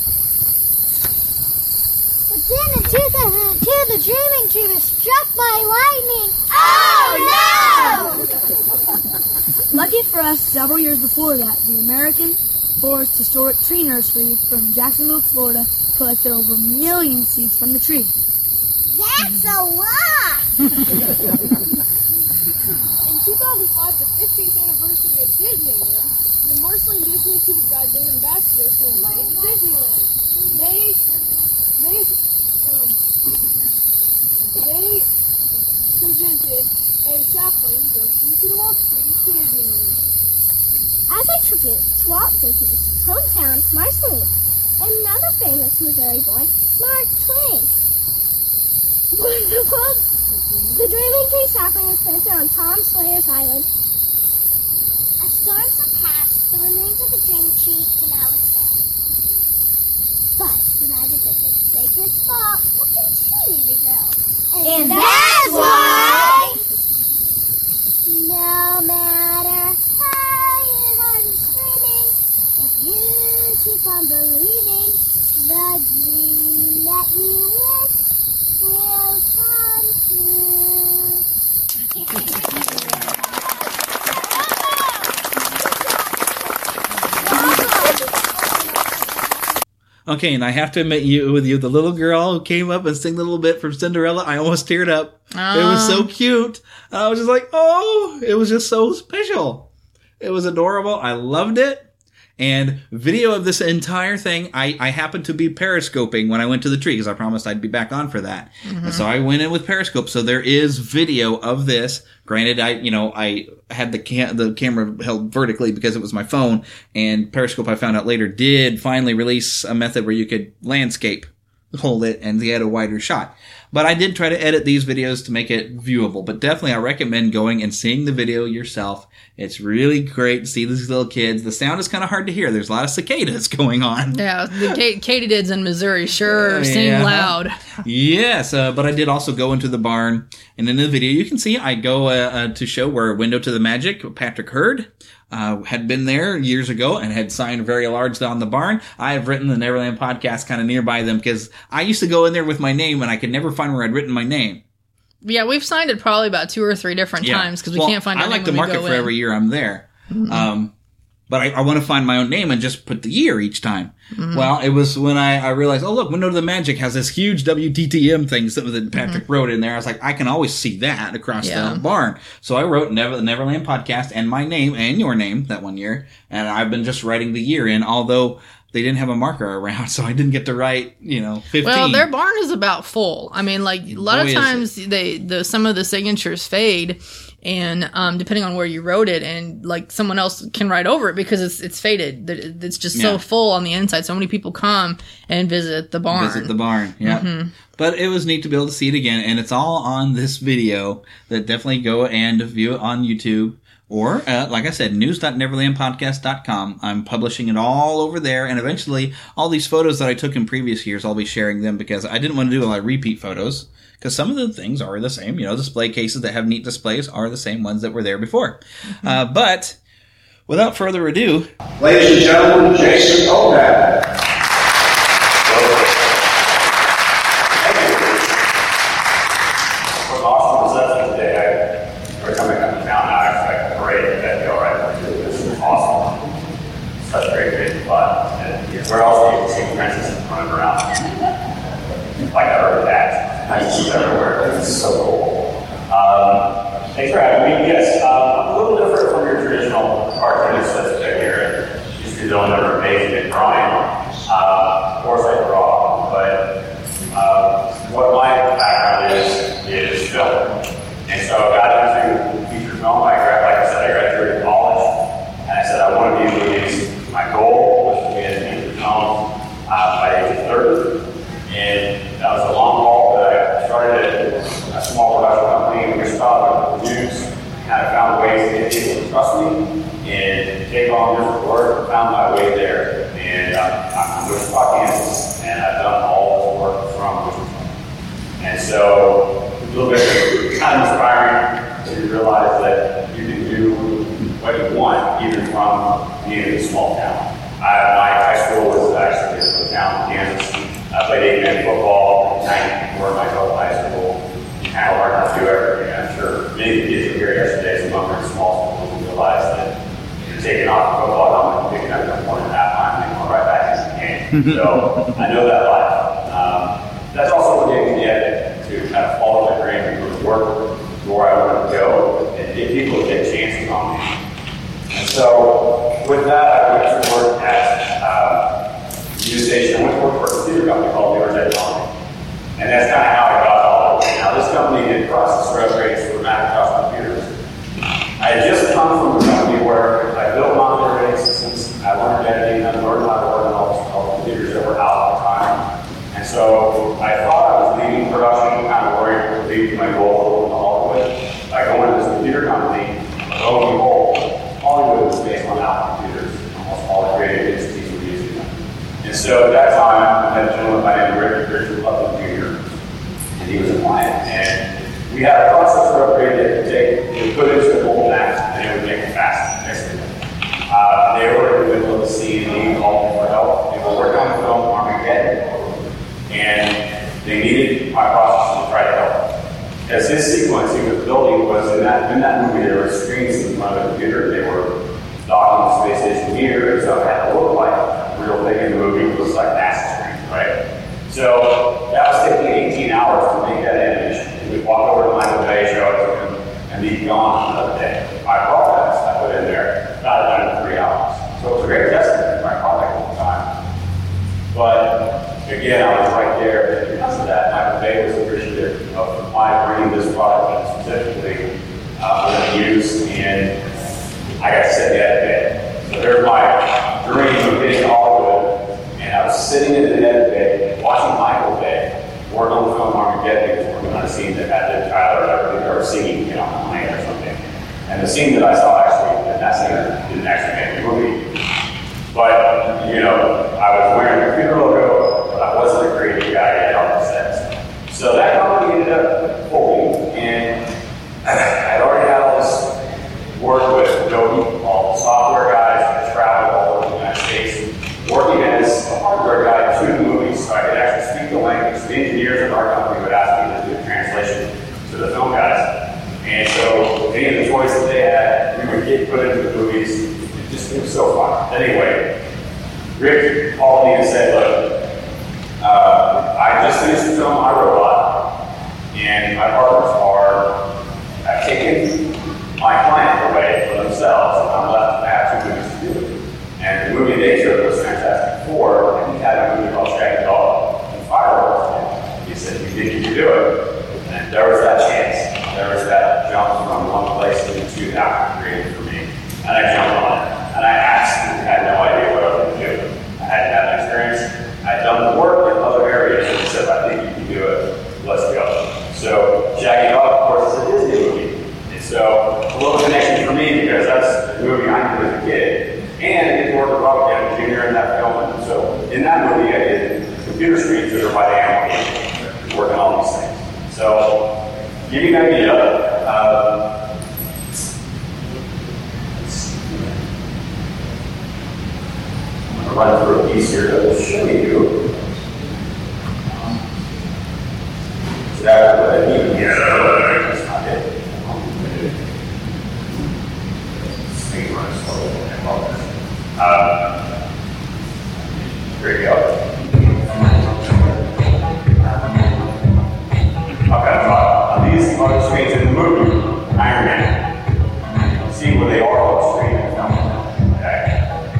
But then in two thousand two, the Dreaming Tree was struck by lightning. Oh no! Lucky for us, several years before that, the American Forest Historic Tree Nursery from Jacksonville, Florida, collected over a million seeds from the tree. That's a lot! In two thousand five, the fifteenth anniversary of Disneyland, the Marceline Disney Tour Guides and ambassadors were invited to Disneyland. They, they, um, they presented a chaplain drove from Cedar Walk Street to Disneyland. As a tribute to Walt Disney's hometown, Marceline, another famous Missouri boy, Mark Twain. the, world, the Dreaming Tree Chaplain was planted on Tom Sawyer's Island. As storms have passed, the remains of the Dream Tree can now withstand. But the magic of this sacred spot will continue to grow. And, and that's why, no matter how your heart is screaming, if you keep on believing, the dream that you wish will come Okay, and I have to admit, you with you, the little girl who came up and sang a little bit from Cinderella, I almost teared up. Uh. It was so cute. I was just like, oh, it was just so special. It was adorable. I loved it. And video of this entire thing, I, I happened to be periscoping when I went to the tree because I promised I'd be back on for that. Mm-hmm. And so I went in with Periscope. So there is video of this. Granted, I, you know, I had the cam- the camera held vertically because it was my phone, and Periscope, I found out later, did finally release a method where you could landscape hold it and get a wider shot. But I did try to edit these videos to make it viewable. But definitely I recommend going and seeing the video yourself. It's really great to see these little kids. The sound is kind of hard to hear. There's a lot of cicadas going on. Yeah, the K- katydids in Missouri sure uh, sing yeah. loud. Yes, uh, but I did also go into the barn. And in the video you can see I go uh, uh, to show where Window to the Magic, Patrick Hurd, Uh, had been there years ago and had signed very large on the barn. I have written the Neverland podcast kind of nearby them because I used to go in there with my name and I could never find where I'd written my name. Yeah, we've signed it probably about two or three different yeah. times because we well, can't find our I like name to when mark we it go for in. every year I'm there. Mm-hmm. Um, but I, I want to find my own name and just put the year each time. Mm-hmm. Well, it was when I, I realized, oh, look, Window to the Magic has this huge W T T M thing that Patrick mm-hmm. wrote in there. I was like, I can always see that across yeah. the barn. So I wrote Never, the Neverland podcast and my name and your name that one year. And I've been just writing the year in, although they didn't have a marker around, so I didn't get to write, you know, fifteen. Well, their barn is about full. I mean, like, a lot Boy, of times they the some of the signatures fade, and um, depending on where you wrote it, and, like, someone else can write over it because it's it's faded. It's just so yeah. full on the inside. So many people come and visit the barn. Visit the barn, yeah. Mm-hmm. But it was neat to be able to see it again, and it's all on this video. That definitely go and view it on YouTube. Or, uh, like I said, news dot neverland podcast dot com. I'm publishing it all over there, and eventually all these photos that I took in previous years, I'll be sharing them because I didn't want to do a lot of repeat photos, because some of the things are the same. You know, display cases that have neat displays are the same ones that were there before. Mm-hmm. Uh, but, without further ado... Ladies and gentlemen, Jason Oldham. Where else do you see princesses running around? Like I heard that. I see that everywhere. It's so cool. Um, thanks for having me. Yes, um, I'm a little different from your traditional cartoonist that's here. These two don't ever amazing at drawing. Uh, of course I draw, but uh, what my background is, is film. And so I got into feature film. I grad, like I said, I graduated college, and I said I want to be movies. My goal was to be a Uh, by age of thirty, and that was a long haul. But I started a small production company in Wichita with news, kind of found ways to get people to trust me and take on different work. Found my way there, and uh, I'm from Wichita, Kansas, and I've done all this work from Wichita. And so a little bit kind of inspiring to realize that you can do what you want, even from being in a small town. I, my high school was actually in a town in Kansas. I played eight-man football at night where my total high school. Kind of hard to do everything. I'm sure many kids were here yesterday, some of them are in small schools, and realize that you're taking off the football helmet, picking up the point at halftime, and going right back into the game. So I know that life. Um, that's also what gave me the edit to kind of follow the dream and go to work where I want to go and get people to take everything on it. And that's kind of how I got all of it. Now, this company did processor upgrades for Macintosh computers. I had just come from a company where I built operating systems, I learned editing, I learned how to work on all the computers that were out at the time. And so I thought I was leaving production, kind of worried to leave my goal all the way. I go into this computer company, lo and behold, Hollywood was based on Apple computers. Almost all the creative entities were using them. And so at that time, I met a gentleman by the name of Richard, Richard Lupton Junior And he was a client. And we had a processor upgrade that could take, we put into the old Mac, and it would make it fast, basically. Uh, they were in the middle of the C and D, called me for help. They were working on the film Armageddon. And they needed my processor to try to help. As his sequence he was building was in that in that movie, there were screens in front of the computer. They were docking the space station here, so it had to look like a real thing in the movie. It was like NASA screens, right? So that was taking eighteen hours to make that animation. We'd walk over to Michael Bay, show it to him, and be gone another day. My process I put in there, got it done in three hours. So it was a great testament to my product at the time. But again, I was right there, and because of that, Michael Bay was appreciative of my bringing this product specifically uh, for the use, and I got to sit the edit bay. So there's my dream of getting to Hollywood, and I was sitting in the edit bay, watching Michael Bay work on the film Armageddon, because we're on a scene that had the Tyler or singing, you know, on a plane or something. And the scene that I saw actually, and that scene didn't actually make the movie. But, you know, I was wearing a computer logo, but I wasn't a creative guy yet on the sets. So that company ended up folding, and I'd already had all this work with Adobe, all the software guys, I traveled all over the United States, working as a hardware guy to the movies, so I could actually speak the language. The engineers of our company would ask me to do the translation to the film guys. And so any of the toys that they had, we would get put into the movies. Just, it was so fun. Anyway, Rick called me and said, look, uh, I just finished the film iRobot, and my partners are have taken my client away for themselves, and I'm left to have two movies to do. And the movie they took was Fantastic Four, and he had a movie called Shaggy Dog and Fireworks. He said, you think you could do it? And there was that chance. There was that jump from one place into that created for me. And I jumped on it. And I absolutely had no idea what I was going to do. I hadn't had an experience. I'd done the work in other areas and said, I think you can do it. Let's go. So Shaggy Dog, of course, is a Disney movie. And so a little connection for me because that's the movie I knew as a kid. And I did work with Robert Downey Junior in that film. And so in that movie, I did computer screens that are by the animal, working on these things. So give you an idea. Uh, run through a piece here that will show you exactly what I mean. Yeah, that's not it. Speed runs slow. Uh, there you go. Okay, uh, these are the screens in the movie Iron Man. See where they are on the screen. Okay.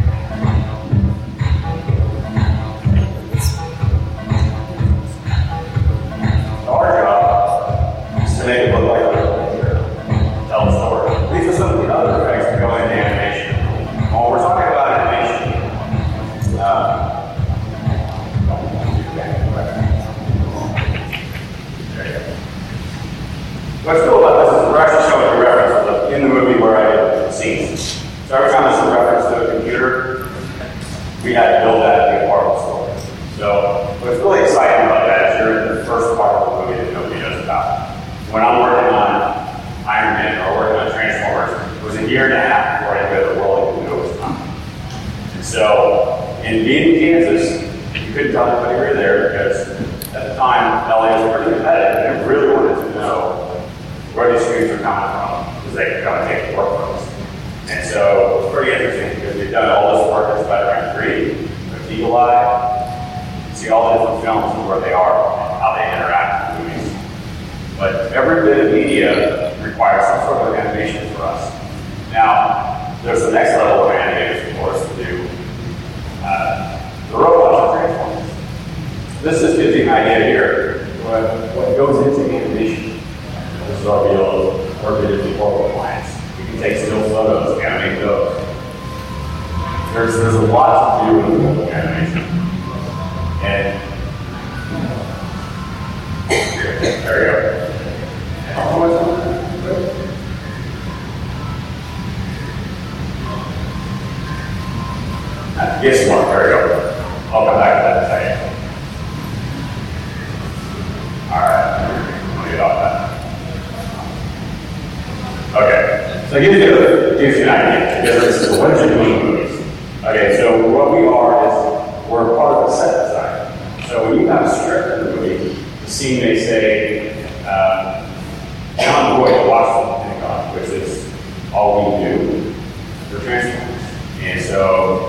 Our job is to make it look like a real picture, tell a story. These are some of the other effects that go into animation. When we're talking about animation, uh, what's cool about this is we're actually showing a reference in the movie where I did the scenes. So every time there's a reference to a computer, we had to build that to be a part of the story. So what's really exciting about that is you're in the first part of the movie that nobody knows about. When I'm working on Iron Man or working on Transformers, it was a year and a half before I go to the world and knew it was coming. And so in being in Kansas, you couldn't tell anybody we were there because at the time, L A was pretty competitive and they really wanted to know where these screens are coming from because they could come and take the work from us. And so it was pretty interesting because we've done all this work with Spider-Man three, with Eagle Eye, see all the different films and where they are and how they interact with movies. But every bit of media requires some sort of animation for us. Now, there's the next level of animators, of course, to do uh, the robots and Transformers. this just gives you an idea here what, what goes into animation. This is our real work we did before with clients. You can take still photos, animate those. There's, there's a lot to do with animation. And there we go. Guess what? There we go. I'll come back to that in a second. Alright, I'll get off that. Okay, so it gives you, it gives you an idea. Because this is what you're doing in movies. Okay, so what we are is we're part of the set design. So when you have a script in the movie, the scene may say, uh, John Boyd watched the Pentagon, which is all we do for Transformers. And so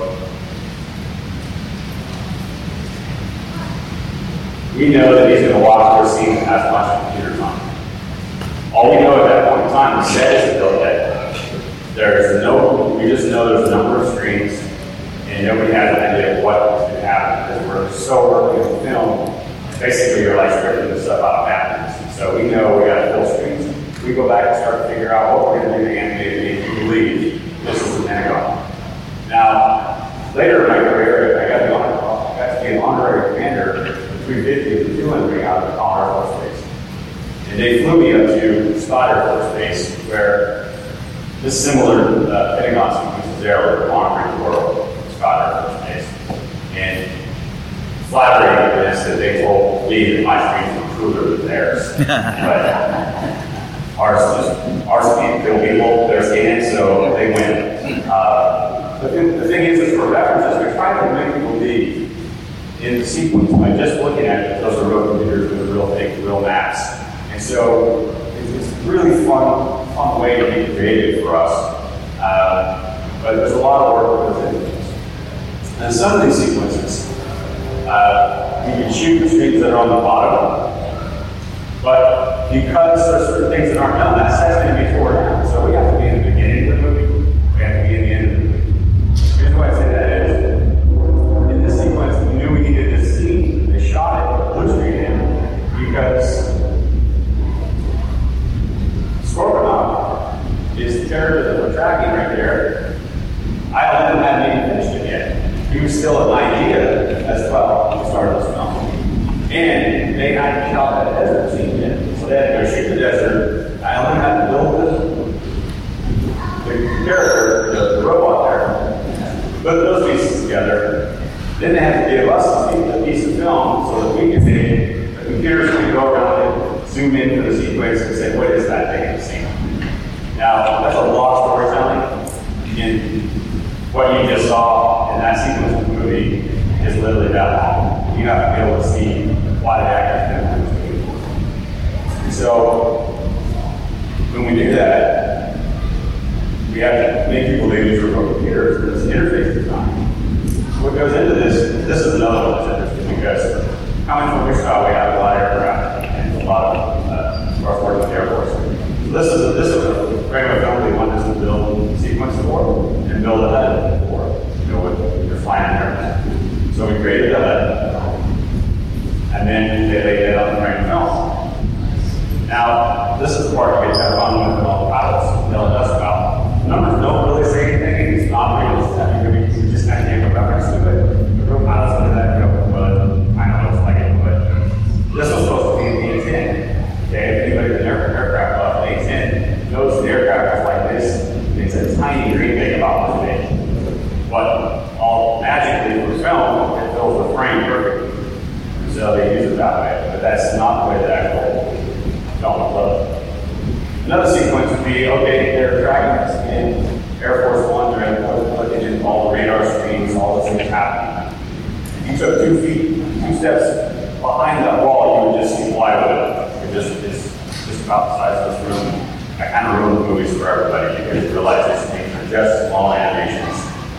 we know that he's going to watch those scenes and has much computer time. All we know at that point in time, the set is still dead. There's no, we just know there's a number of screens, and nobody has an idea of what is going to happen because we're so early in the film. Basically, you're like scripting this stuff out of napkins. So we know we got full screens. We go back and start to figure out what we're going to do to animate it if you believe this is the Pentagon. Now, later in my career, I got the honor, I got to be an honorary commander of three fifty of the two hundred out of the Air Force Base. And they flew me up to Scott Air Force Base, where this similar uh, Pentagon sequence is there where we're monitoring the world, Scott Air Force Base. And flattering is that they told me that my screens were cooler than theirs. But ours just, ours can't kill people, theirs can't, so they win. Uh, the, thing, the thing is, is for references, we're trying to make people be in the sequence by just looking at it. Those are real computers with real things, real maps. And so it's, it's a really fun, fun way to be creative for us. Uh, but there's a lot of work that goes into this. And some of these sequences, uh, you can shoot the screens that are on the bottom, but because there's certain things that aren't done, that set's going to be torn down. So we have to be in the beginning of the movie, we have to be in the end of the movie. Here's why I say that is, in this sequence, we knew we needed this scene. They shot it, blue screen in, because Scorponok is the character that we're tracking right there. I hadn't even finished it yet. He was still an idea as well when we started this film. And they hadn't shot that desert scene yet. So they had to go shoot the desert. I only had to build this, the character, the, the robot there, put those pieces together. Then they had to give us a piece of film so that we could see the computers could go around and zoom into the sequence and say, what is that thing in the scene? Now, that's a lot of storytelling. And what you just saw in that sequence of the movie is literally that long. You have to be able to see why the actors did this movie. And so, when we do that, we have to make people believe through our computers and this interface design. What goes into this, this is another one that's interesting because how much more we saw we have a lot of aircraft and a lot of uh, our work with the Air Force. So this is a, this is a frame of film we want us to build sequence for and build a H U D for. You know, what you're flying there. So we created a H U D. And then they laid it on the frame of film. Now, this is the part that gets kind of fun with all the pilots telling us about. The numbers don't really say anything, it's not real. We just kind of gave a reference to it. The real pilots under that go, but I know it's like it, but this was supposed to be the A ten. Okay, if anybody with an aircraft off the A ten knows the aircraft is like this, it's a tiny green thing about this big. But all magically for film, it fills the frame perfectly. So they use it that way, but that's not the way the actual film looks. Another sequence would be, okay, they're tracking us in Air Force One, they're looking at all the radar screens, all the things happening. If you took two feet, two steps behind that wall, you would just see plywood. It just, it's just about the size of this room. I kind of ruined the movies for everybody because you realize these things are just small animations.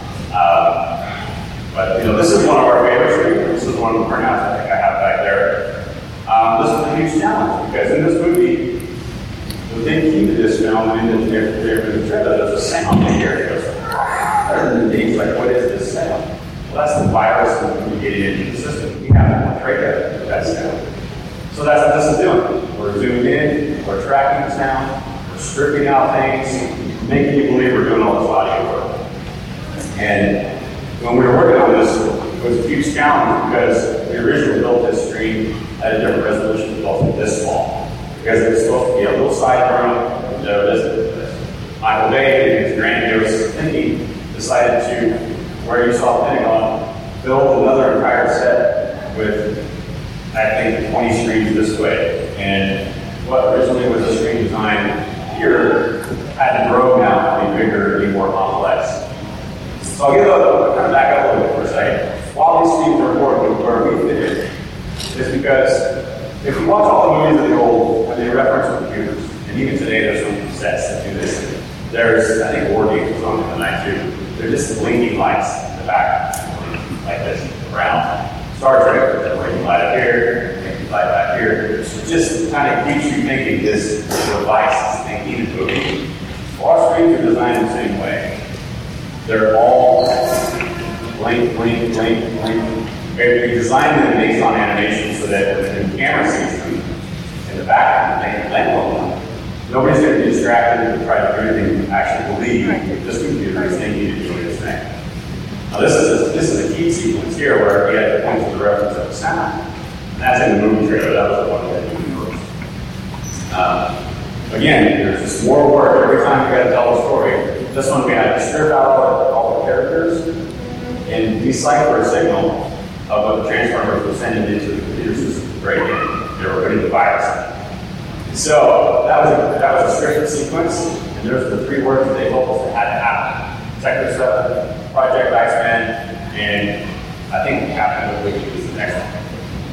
Um, But, you know, this is one of our favorite screens. This is one of the printouts I think I have back there. Um, this is a huge challenge because in this movie, the big key to this film and in the trailer, there's a sound in here. It goes, and the name's like, what is this sound? Well, that's the virus communicating into the system. We have to portray that. So that's what this is doing. We're zooming in, we're tracking the sound, we're stripping out things, making you believe we're doing all this audio work. And when we were working on this, it was a huge challenge because we originally built this stream at a different resolution, built it this small. Because it was supposed to be a little side room, so this, Michael Bay, in his grandiose thinking, decided to, where you saw Pentagon, build another entire set with, I think, twenty streams this way. And what originally was a stream design here had to grow now to be bigger and be more complex. So I'll give a, kind of back up a little bit for a second. While these streams are important, where we fit in is because if you watch all the movies of the old, when they reference computers, and even today there's some sets that do this, there's, I think, War Games was on in the night too. They're just blinking lights in the back, like this, around. Star Trek, there's a blinking light up here, blinking light back here. So just kind of keeps you thinking this device is thinking and moving. Well, our screens are designed the same way. They're all blink, blink, blink, blink. We designed them based on animation so that when the camera sees them in the back, they can blend on them. Nobody's going to be distracted and try to do anything and actually believe that this computer is thinking and doing its thing. Now this is a, this is a key sequence here where we had to point to the reference of the sound. And that's in the movie trailer. That was the one we had to do first. Um, again, there's just more work every time we got to tell a story. This one we had to strip out all the, all the characters and decipher a signal of what the transformers were sending into the computer system to break in. They were putting the virus in. So that was a, that was a scripted sequence, and there's the three words that they told us that had to happen. Sector seven, Project Iceman, and I think Captain Wiki is the next one.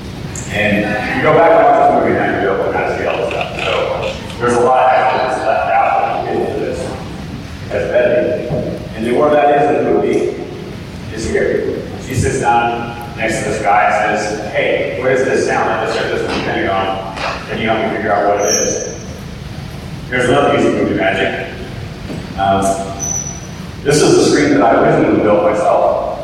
And if you go back and watch this movie now, you'll be able to kind of see all this stuff. So there's a lot of action that's left out when you get into this as editing. And then where that is in the movie is here. She sits down next to this guy and says, hey, what is this sound? I just heard this from Pentagon. Can you help me figure out what it is? Here's another piece of movie magic. Um, this is the screen that I originally built myself.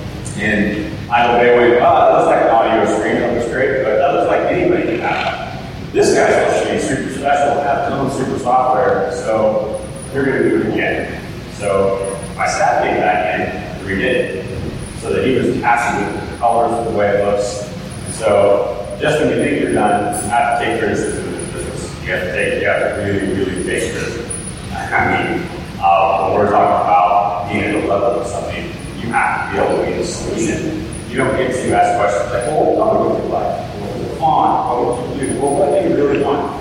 And Michael Bay went, oh, that looks like an audio screen. That looks great, but that looks like anybody can have. This guy's supposed to be super special and have his own super software, so you're going to do it again. So I sat him back in and redid it so that he was happy with the colors, the way it looks. And so just when you think you're done, you have to take criticism of this business. You have to take, you have to really, really take criticism. I mean, uh, when we're talking about being at the level of something, you have to be able to be the solution. You don't get to ask questions like, oh, tell me what you like. Well, on, what would you do? Well, what do you really want?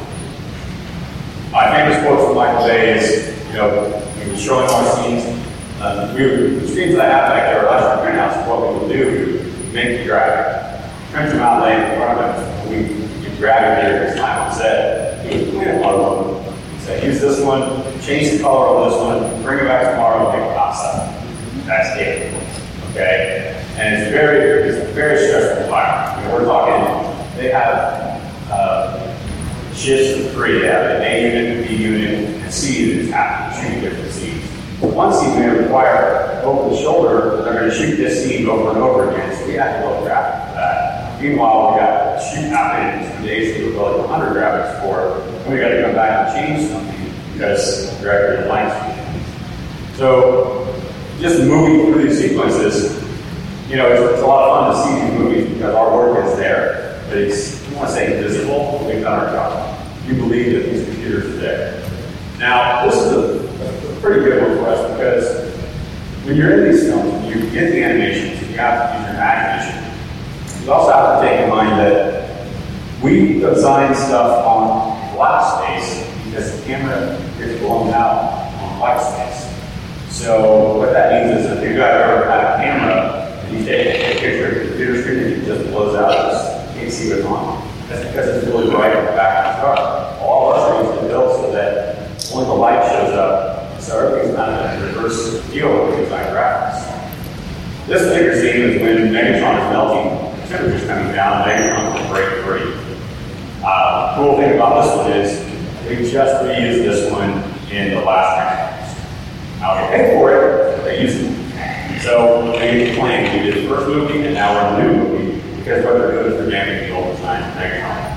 My famous quote from Michael Bay is, you know, he was showing our scenes. Um, we would, the screens that I have back there are electric greenhouse. What we would do, we make the graphic, print them out, lay in front of them. We would grab it here this time on set. We would clean up one of them. Say, use this one, change the color of this one, bring it back tomorrow, and make a hot stuff. That's it. Okay? And it's very, it's a very stressful environment. I mean, we're talking, they have uh, shifts of three. They have an A unit, B unit, and C unit is happening, shooting different scenes. One scene may require over the shoulder, they're going to shoot this scene over and over again, so we have to look graphic for that. Meanwhile, we got shoot happening in two days, we were building one hundred graphics for, and we got to come back and change something because the director didn't like it. So, just moving through these sequences, you know, it's, it's a lot of fun to see these movies because our work is there, but it's, I don't want to say invisible, but we've done our job. You believe that these computers are there. Now, this is a, a pretty good one for us because when you're in these films, you get the animations, you have to use your imagination. You also have to take in mind that we design stuff on black space because the camera gets blown out on white space. So what that means is if you've ever had a camera and you take a picture of the computer screen and it just blows out, you can't see what's on. That's because it's really bright in the back of the car. All our screens are built so that only the light shows up, so everything's kind of a reverse deal with things like graphics. This bigger scene is when Megatron is melting, the temperature's coming down, Megatron will break free. Uh, the cool thing about this one is we just reused this one in the last Transformers. Now we paid for it, but they used it. So they claimed we did the first movie and now we're in the new movie because what they're doing is they're damaging the old design of Megatron.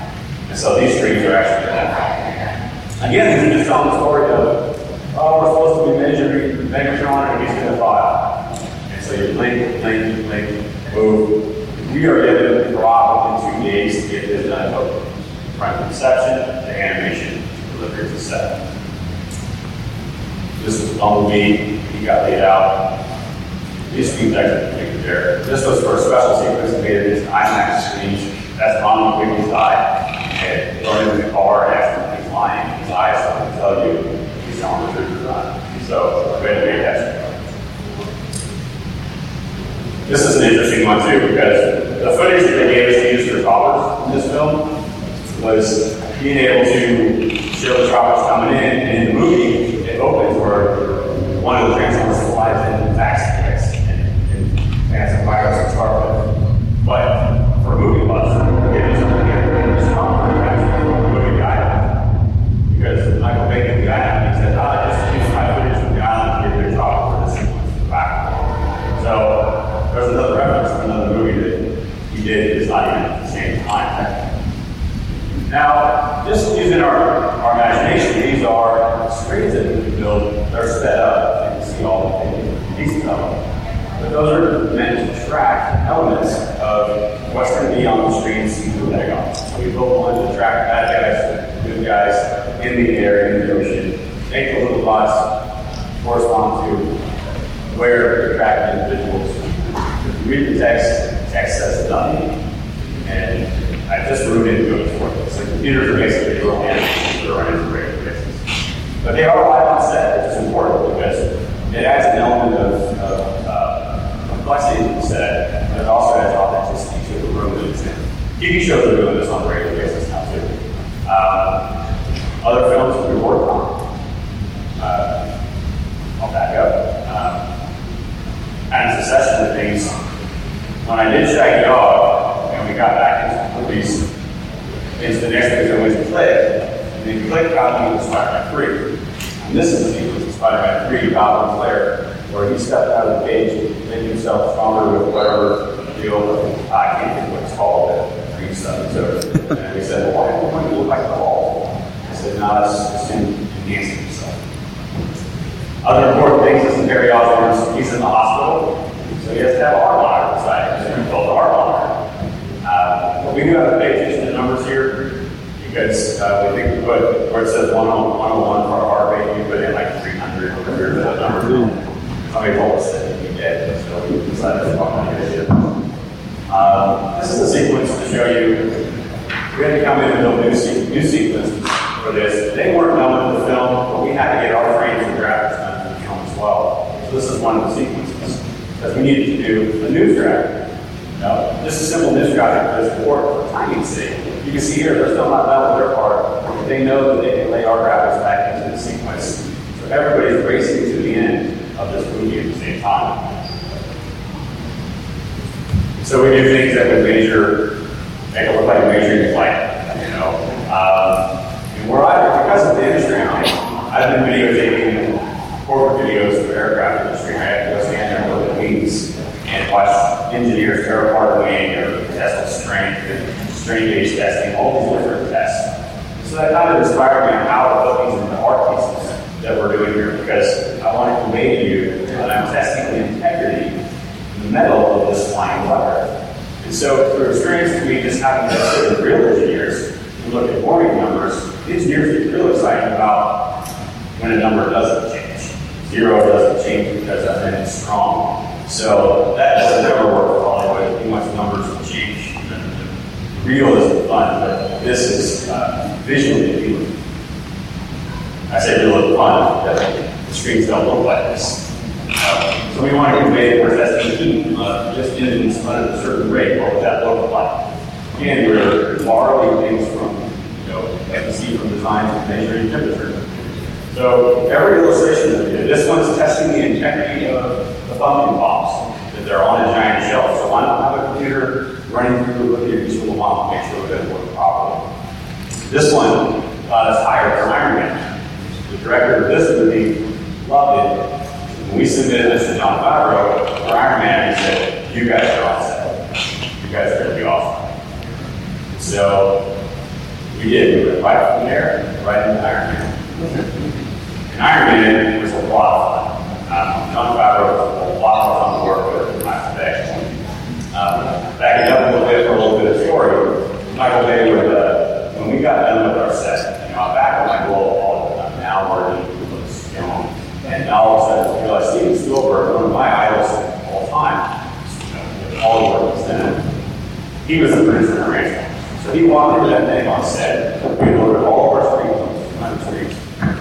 And so these screens are actually identified. Again, these are just telling the story of, oh, we're supposed to be measuring Megatron and he's going to file. And so you blink, blink, blink, move. We are given probably two days to get this done, from conception to animation to delivery to set. This was Bumblebee, he got laid out. These screens actually pictured there. This was for a special sequence that made it into IMAX screens. That's Ronald Wiggins' eye. And going in the car and actually he's lying. His eyes don't tell you he's telling the truth or not. So, way to pay attention. This is an interesting one too, because the footage that they gave us to use for choppers in this film was being able to show the choppers coming in, and in the movie, it opens where one of the Transformers slides in Max and, and has a virus to start with. But for a movie buffs, it is something that is common for the movie guide. Because Michael Bay gave the guide, he said, ah, just use my footage from the island to get their chopper for the sequence in the back. So, there's another reference to another movie that he did that's not even at the same time. Now, just using our, our imagination, these are screens that we can build. They're set up. You can see all the pieces of them. But those are meant to track elements of what's going to be on the screen seen through Pentagon. So we built one to track bad guys, good guys in the air, in the ocean, make the little dots correspond to where to track individuals. If you read the text, the text says nothing, and I just wrote into it for it. So computers are basically real animations that are running for regular basis. But they are live on set, which is important because it adds an element of, of uh, complexity to the set, but it also adds authenticity to the room that it's in. T V shows are doing this on a regular basis now too. Um, other films that we worked on, uh, I'll back up. Um, and succession of things. When I did Shaggy Dog, and we got back into movies, into the next thing I went to Click, and then Click got me into Spider-Man three. And this is the sequence of Spider-Man three, Goblin Slayer, where he stepped out of the cage and made himself stronger with whatever deal. I can't think what it's called, that green stuff. So, and we said, well, why don't you look like the ball? I said, no, it's just enhancing himself. Other important things is in Harry Osborn's, he's in the hospital. So he has to have a heart monitor beside him. So we built a heart monitor. Uh, but we do have to pay attention to numbers here because uh, we think we put where it says one oh one for our heart rate, we put in like three hundred or whatever that number. Somebody told us that he'd be dead, so we decided to talk about it. Um, this is a sequence to show you. We had to come in and build new, se- new sequences for this. They weren't done with the film, but we had to get our frames and graphics done for the film as well. So this is one of the sequences. Because we needed to do a news graphic. You know, just a simple news graphic, but it's important for timing's sake. You can see here, they're still not done with their part, but they know that they can lay our graphics back into the sequence. So everybody's racing to the end of this movie at the same time. So we do things that would measure, make it look like measuring a flight, you know. Um, and where I, because of the industry I'm in, I've been videotaping corporate videos for aircraft industry. I have to go stand there and look at wings and watch engineers tear apart a wing or test the strength and strain gauge testing, all these different tests. So that kind of inspired me on how to put these into art pieces that we're doing here because I want to convey to you that I'm testing the integrity in the metal of this flying lever. And so through experience, we just happen to sit with real engineers and look at warning numbers. The engineers get real excited about when a number doesn't change. Zero doesn't change because that then it's strong. So that doesn't ever work for Hollywood. Too much numbers will change. Real isn't fun, but this is uh, visually appealing. I say real is fun because the screens don't look like this. Uh, so we want to convey that we're testing heat, uh, just engines run at a certain rate. What would that look like? Again, we're borrowing things from, you know, F E C from designs and measuring temperature. So every illustration that we did, this one's testing the integrity of the pumpkin bombs, that they're on a giant shelf. So I don't have a computer running through looking at each little bomb to make sure that it works properly. This one uh, is hired for Iron Man. The director of this movie loved it. When we submitted this to Jon Favreau for Iron Man, he said, you guys are on set. You guys are going to be awesome. So We did. We went right from there, right into Iron Man. And Iron Man was a lot of fun. Um, Jon Favreau was a lot of fun to work with, I expect. Um, backing up a little bit for a little bit of story, Michael Bay would, uh, when we got done with our set, you know, I'm back on my goal all the time. Now working with this film. And now all of a sudden, I realized Steven Spielberg, one of my idols of all time, you know, with all the work he's done, he was the producer of Ranch. So he walked into that thing on set. We loaded all of our screens on the screens.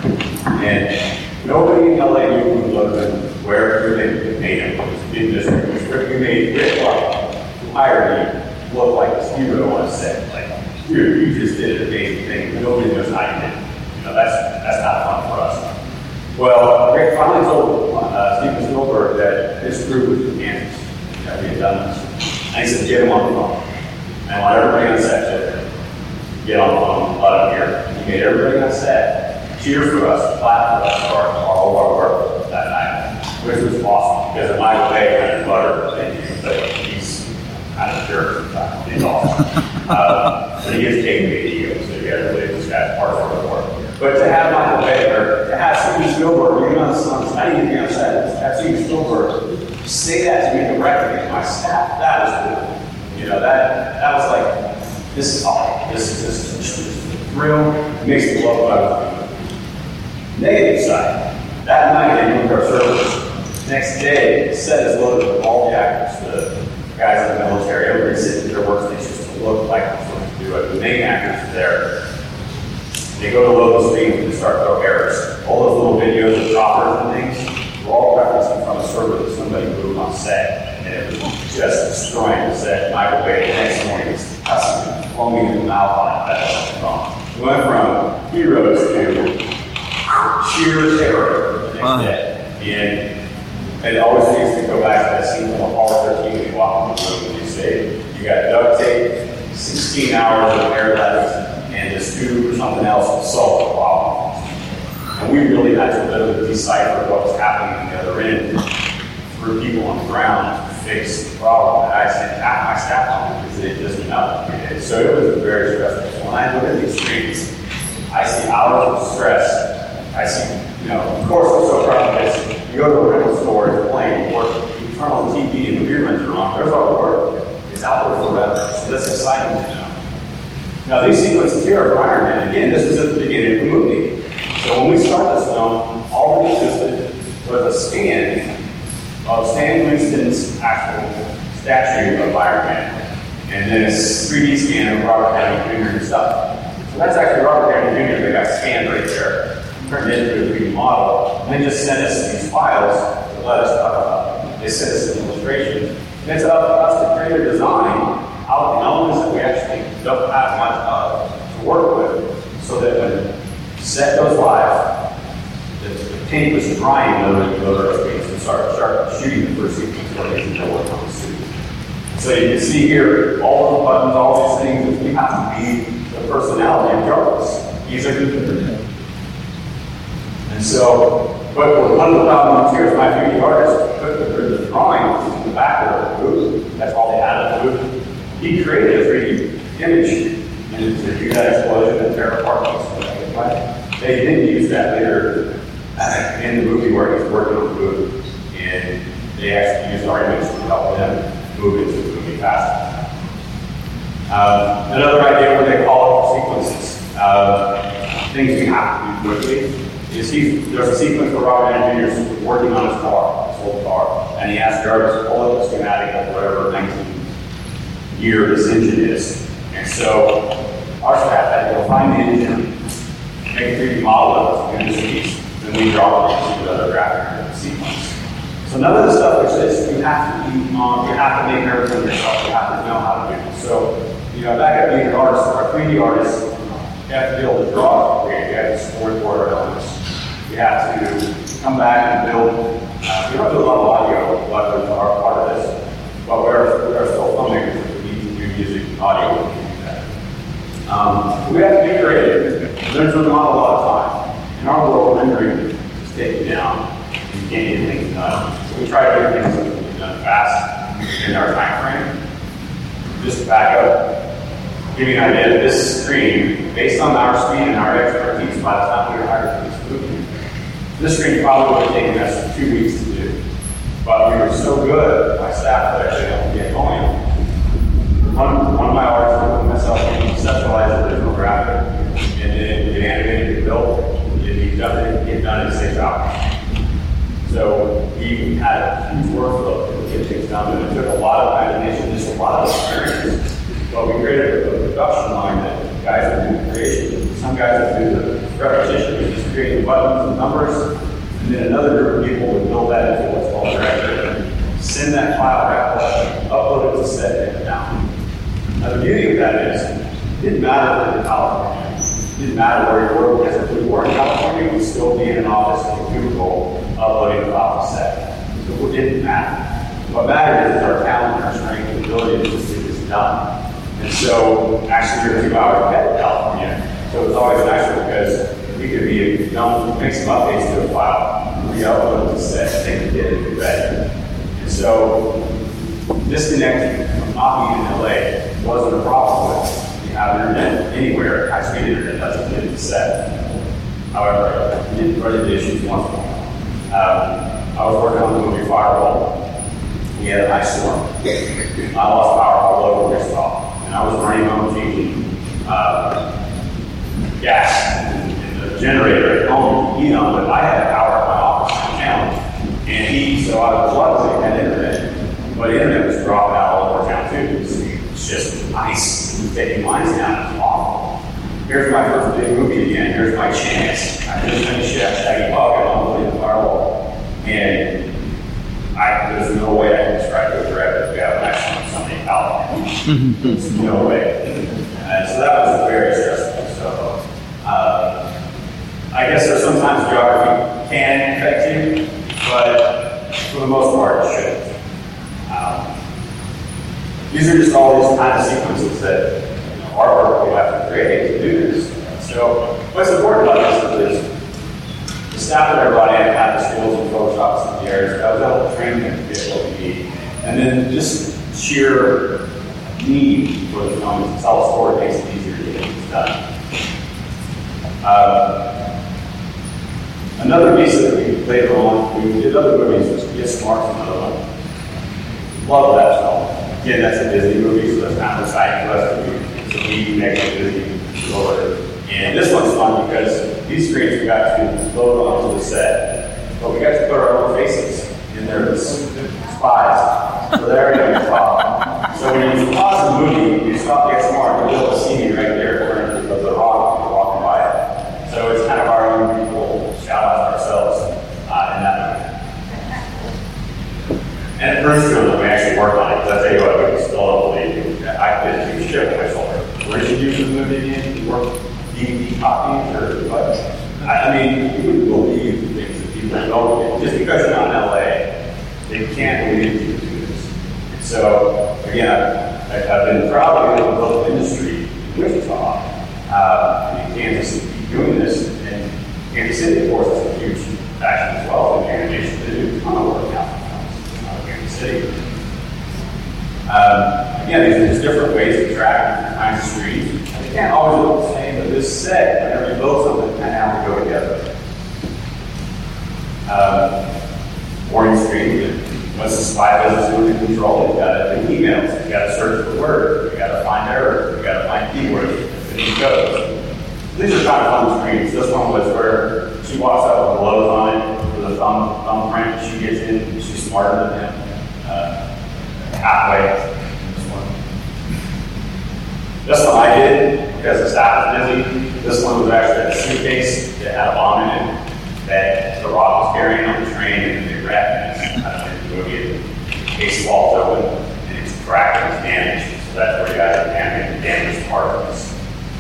And nobody in L A knew who loaded them, where they made them. It was a big district. We made Rick Clark, who hired me, look like this hero on set. Like, dude, you just did an amazing thing. Nobody knows how you did it. You know, that's, that's not fun for us. Well, Rick finally told uh, Steven Spielberg that this group was in Kansas, that we had done this. And he said, get him on the phone. And I want everybody on set to get on the phone, let him hear. He made everybody on set cheer for us, clap for us for all of our work that night, which was awesome because of my way and butter, but he's kind of a jerk sometimes. He's awesome. uh, but he is taking me to you, so you got to believe this guy's part of our work. But to have Michael Bay, or to have Steven Spielberg, even on the sun, not even be on set, to have Steven Spielberg say that to me directly to my staff, that was cool. You know, that that was like, this is all. This is this, this is a thrill. It makes me love what I was doing. Negative side, that night they moved our service. Next day, the set is loaded with all the actors, the guys in the military, everybody sitting at their workstations to look like they're supposed to do it. The main actors are there. They go to load the screens and start throw errors. All those little videos of choppers and things were all referencing from a server that somebody moved on set. And it was just destroying the set. Michael Bay the next morning was cussing, foaming in the mouth on it. That's wrong. We went from heroes to sheer terror the next uh-huh. day. And it always seems to go back to that scene from Apollo thirteen when you walk in the room and you say, you got duct tape, sixteen hours of air letters, and this tube or something else to solve the problem. And we really had to literally decipher what was happening on the other end through people on the ground to fix the problem. And I sent half my staff on because they just didn't know. So it was very stressful. When I look at these screens, I see hours of stress. I see, you know, of course I'm so proud of this. You go to a rental store, it's playing, or you turn on the T V and the beer renters are on, there's our work. It's out there forever. So that's exciting to know. Now these sequences here are Iron Man. Again, this is at the beginning of the movie. So when we start this film, all we existed was a scan of Stan Winston's actual statue of Iron Man. And then a three D scan of Robert Downey Junior and stuff. So that's actually Robert Downey Junior that got scanned right there. Turned it into a three D model, and they just sent us these files to let us talk about. They sent us an illustration. And it's up to us to create a design out of the elements that we actually don't have much of to work with, so that when set goes live, the, the paint was drying over the other screens and start, start shooting the first sequence where they can know what comes to. So you can see here all the buttons, all these things, we have to be the personality of Jarvis. He's a good And so, but one of the problems here is my three D artist put the, the drawing in the back of the booth. That's all they had in the booth. He created a three D image and to do that explosion and tear apart things. But they didn't use that later in the movie where he's working on the booth. And they actually used our image to help them move into the movie faster. Um, another idea what they call it sequences. Uh, things you have to do quickly. You see, there's a sequence where Robert Downey Junior is working on his car, his old car, and he asks Jarvis to pull up the schematic of whatever nineteen year this engine is. And so our staff had to go find the engine, make a three D model of it in this piece, and we draw it into the other graphic sequence. So none of the stuff exists. You have to be on, you have to make everything yourself, you have to know how to do it. So, you know, back at being an artist, our three D artists, you have to be able to draw, you have to storyboard our elements. You have to come back and build. Uh, we don't do a lot of audio, but we are part of this. But we're, we're still filmmakers. We need to do music and audio. Um, we have to be creative. There's not a lot of time. In our world, rendering is taken down. You can't get things done. So we try to do things that can be done fast in our time frame. Just to back up. give you an idea, this screen, based on our speed and our expertise by the time we were hired for this movie, this screen probably would have taken us two weeks to do. But we were so good, my staff, that actually helped get going. One, one of my artists, myself, conceptualized the original graphic, and then get animated and built, and get done, get done in six hours. So we had a huge workflow to get things done, and it took a lot of imagination, just a lot of experience. But we created a production line that guys would do the creation. Some guys would do the repetition, which is create the buttons and numbers, and then another group of people would build that into what's called a director, send that file back, upload it to set, and down. Now the beauty of that is, it didn't matter if we were in California. It didn't matter where you were, because if we were in California, we'd still be in an office in a cubicle uploading the file to set. So it didn't matter. What mattered is our talent, our strength, and ability to just get this done. And so, actually, we were two hours ahead of California. So it was always nicer because we could be, you know, make some updates to a file, re-upload it to set, take the data, and ready. And so, disconnecting from not being in L A wasn't a problem with you have internet anywhere, high-speed internet doesn't get to set. However, we did run into issues once in a while. Um, I was working on the movie Firewall. We had an ice storm. I lost power all over Wichita. And I was running on changing uh, gas in the generator at home, you know, but I had power at my office downtown. And he, so I was luckily had internet, but internet was dropping out all over town too. It's just ice. It was taking lines down. It was awful. Here's my first big movie again. Here's my chance. I just finished that Shaggy Bug and I'm putting the Firewall. And I, there's no way I can describe it directly. We have an action on something out. There's no way. And so that was very stressful. So uh, I guess there's sometimes geography can affect you, but for the most part it shouldn't. Um, these are just all these kind of sequences that, you know, our work we have to create to do this. So what's important about this is the staff that I brought in had the skills in Photoshop and the areas. I was able to train them to get what we need. And then just sheer need for the film to tell a story makes it easier to get things done. Uh, another piece that we later on, we did other movies, was Get Smart, another one. Love that film. Again, that's a Disney movie, so that's kind of exciting for us to do. So we make a Disney story. And this one's fun because these screens we got to load onto the set, but we got to put our own faces in there as spies. So there you go. So when you pause the movie, you stop Get Smart, you'll be able to see me right there wearing the, the rock when you're walking by it. So it's kind of our own people shout out to ourselves uh, in that movie. And at Brimstone, we actually worked on it, because I tell you what, we still don't believe you. I did a huge chip on my shoulder. Where did you do the movie again? You worked D V D copies or what? I mean, you wouldn't believe the things that people don't. Just because you're not in L A, they can't believe you can do this. And so, again, I've, I've been proud to be able to build an industry in Wichita uh, and in Kansas to keep doing this. And Kansas City, of course, is a huge faction as well in animation. They do a ton of work now in Kansas City. Um, again, these are just different ways to track different kinds of screens. They can't always look the same, but this set, whenever you build something, kind of have to go together. Um, Warning screen, once the spy business moving control, you got to do emails, you got to search for words, you got to find errors, you got to find keywords, and you go. These are kind of fun screens. This one was where she walks up with gloves on it, with a thumb, thumbprint, she gets in, and she's smarter than him. Uh, halfway. This one I did because the staff was busy. This one was actually a suitcase that had a bomb in it that the Rock was carrying on the train, and they wrapped it. I don't know if you the case falls open and it's cracked and it's damaged. So that's where you got the damage, the damaged part of this.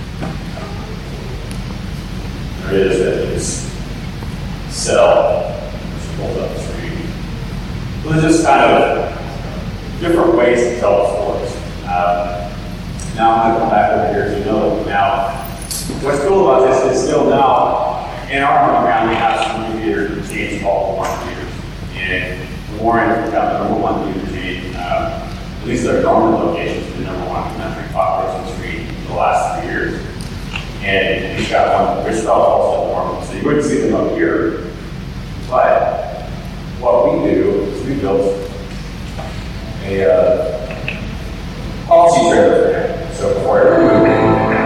There it is that this cell which pulls up the screen. So there's just kind of different ways to tell stories. Um, Now I'm going to come back over here to know now. What's cool about this is still now, in our underground, we have some new theaters in chains called Warren Theaters. And Warren has got the number one theater chain, uh, at least their dormant locations, the number one country population screen the last few years. And he's got one, Rich Bell also warm, so you wouldn't see them up here. But what we do is we built a uh, policy trailer for him. So before every movie,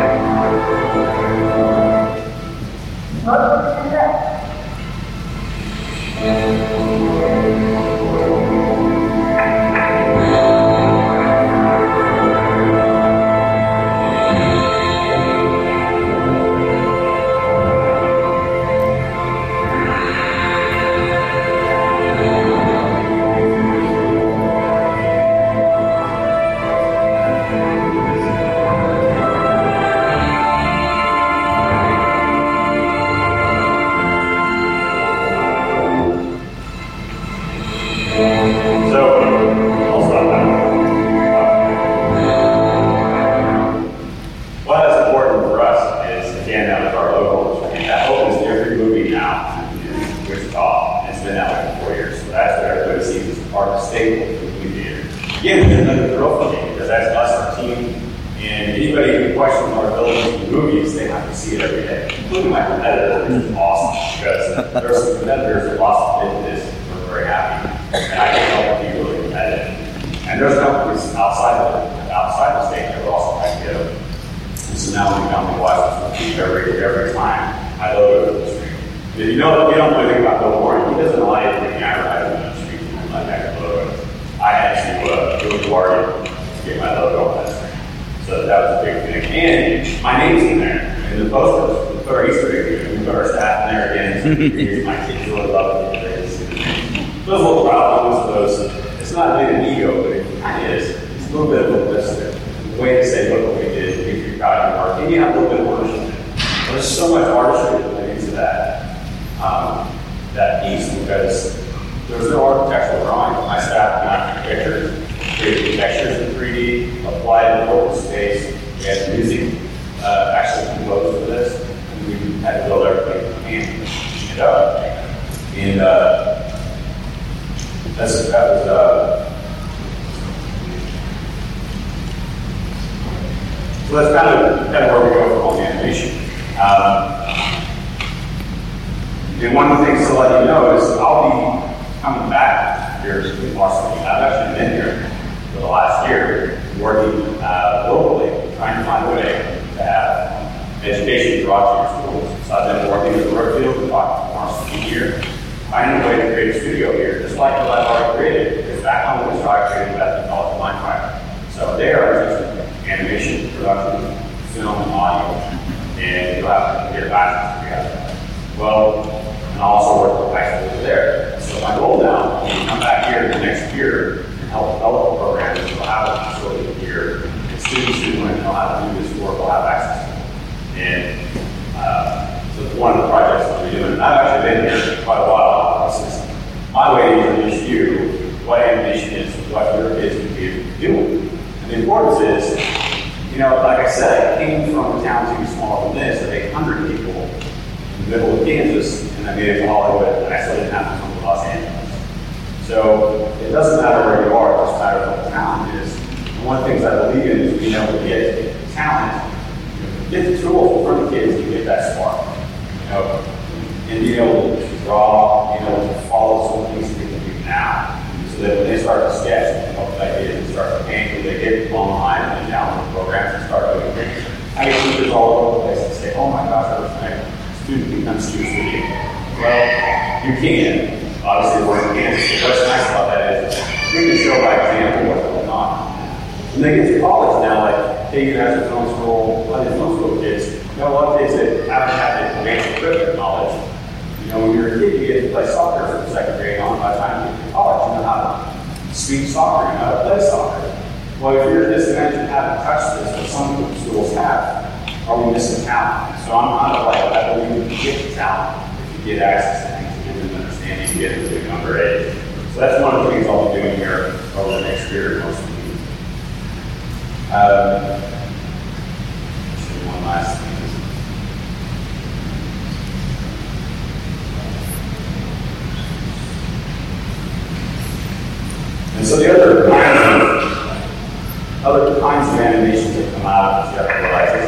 and so the other kinds of, other kinds of animations that come out of this, you have to realize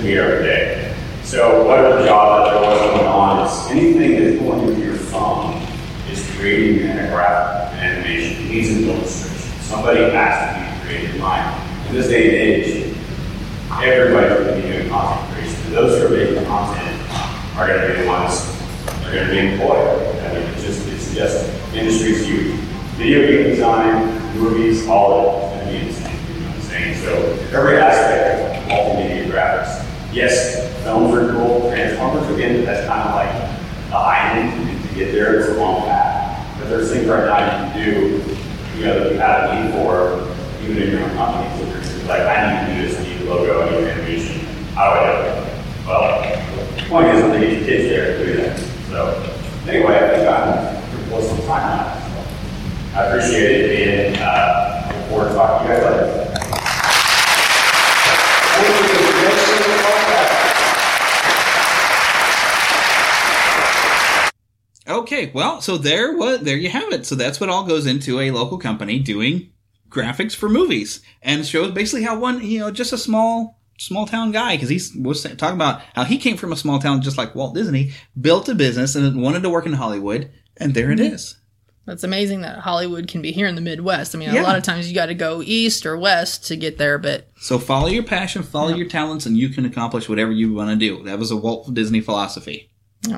to me every day. So whatever job that there was going on, is anything that's going into your phone is creating a graphic, an animation, it needs an illustration. Somebody has to be creative mind. In this day and age, everybody's going to be doing content creation. And those who are making content are going to be the ones that are going to be employed. I mean, it's just, it's just industry's huge. Video game design, movies, all of it is going to be insane. You know what I'm saying? So every aspect of multimedia graphics. Yes, films are cool. Transformers, again, that's kind of like the high end. And to get there, it's a long path. But there's things right now you can do, you know, that you have a need for, even in your own company. So there's like, I need to do this, I need a logo, I need animation. How do I do it? Well, the point is, I think you kids there to do that. So, anyway, I think I'm pretty close to time now. So I appreciate it, and uh, I look forward to talking to you guys later. Okay, well, so there what there you have it. So that's what all goes into a local company doing graphics for movies, and shows basically how one, you know, just a small small town guy, because he was talking about how he came from a small town just like Walt Disney, built a business and wanted to work in Hollywood, and there mm-hmm. it is. That's amazing that Hollywood can be here in the Midwest. I mean, yeah. a lot of times you got to go east or west to get there, but... So follow your passion, follow yeah. your talents, and you can accomplish whatever you want to do. That was a Walt Disney philosophy. Yeah.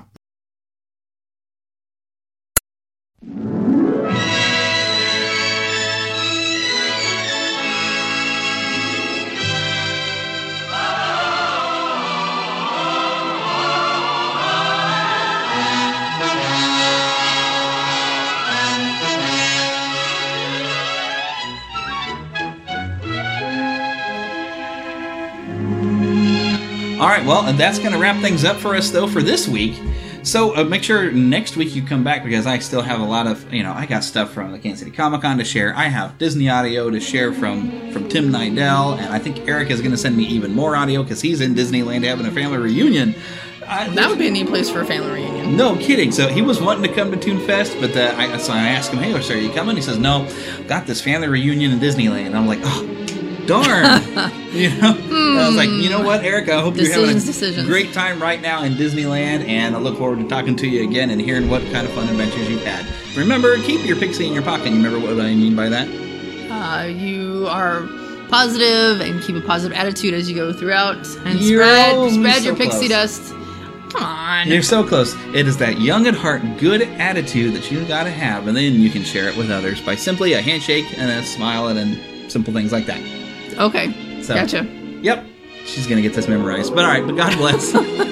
All right, well, and that's going to wrap things up for us, though, for this week. So uh, make sure next week you come back, because I still have a lot of, you know, I got stuff from the Kansas City Comic-Con to share. I have Disney audio to share from, from Tim Nidell, and I think Eric is going to send me even more audio because he's in Disneyland having a family reunion. I, that would be a neat place for a family reunion. No kidding. So he was wanting to come to Toonfest, but uh, I, so I asked him, hey, sir, are you coming? He says, no, got this family reunion in Disneyland. And I'm like, oh, darn. you know? Mm. I was like, you know what, Eric, I hope decisions, you're having a decisions. great time right now in Disneyland, and I look forward to talking to you again and hearing what kind of fun adventures you've had. Remember, keep your pixie in your pocket. You remember what I mean by that? Uh, you are positive and keep a positive attitude as you go throughout, and you're spread, spread so your pixie close. dust. Come on. You're so close. It is that young at heart, good attitude that you've got to have, and then you can share it with others by simply a handshake and a smile and then simple things like that. Okay. So, gotcha. Yep. She's going to get this memorized. But all right, but God bless.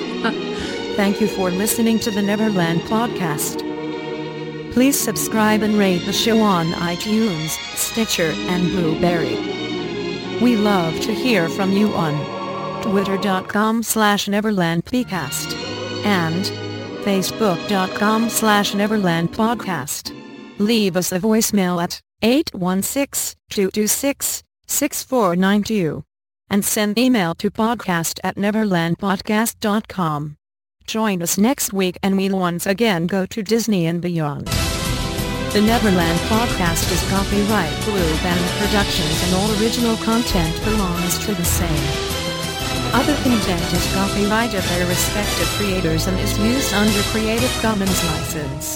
Thank you for listening to the Neverland Podcast. Please subscribe and rate the show on iTunes, Stitcher, and Blueberry. We love to hear from you on twitter.com slash neverlandpcast and facebook.com slash neverlandpodcast. Leave us a voicemail at eight one six, two two six, six four nine two and send email to podcast at neverlandpodcast dot com. Join us next week and we'll once again go to Disney and beyond. The Neverland Podcast is copyright Blue Band Productions, and all original content belongs to the same. Other content is copyrighted their respective creators and is used under Creative Commons license.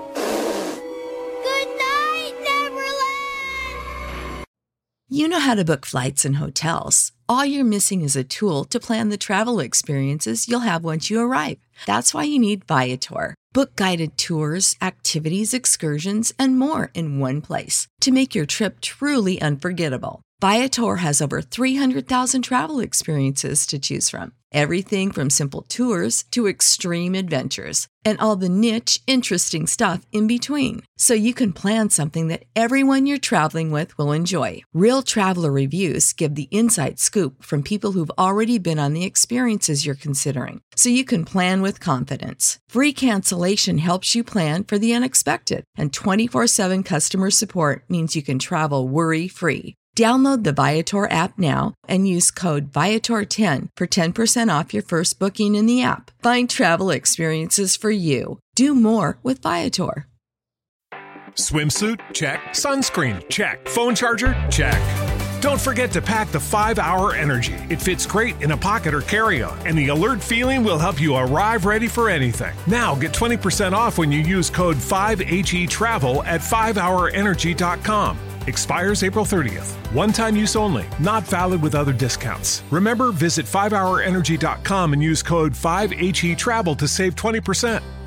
Good night, Neverland! You know how to book flights and hotels. All you're missing is a tool to plan the travel experiences you'll have once you arrive. That's why you need Viator. Book guided tours, activities, excursions, and more in one place to make your trip truly unforgettable. Viator has over three hundred thousand travel experiences to choose from. Everything from simple tours to extreme adventures, and all the niche, interesting stuff in between. So you can plan something that everyone you're traveling with will enjoy. Real traveler reviews give the inside scoop from people who've already been on the experiences you're considering, so you can plan with confidence. Free cancellation helps you plan for the unexpected, and twenty-four seven customer support means you can travel worry-free. Download the Viator app now and use code Viator ten for ten percent off your first booking in the app. Find travel experiences for you. Do more with Viator. Swimsuit? Check. Sunscreen? Check. Phone charger? Check. Don't forget to pack the five hour Energy. It fits great in a pocket or carry-on, and the alert feeling will help you arrive ready for anything. Now get twenty percent off when you use code five H E travel at five hour energy dot com. Expires April thirtieth. One-time use only. Not valid with other discounts. Remember, visit five hour energy dot com and use code five H E travel to save twenty percent.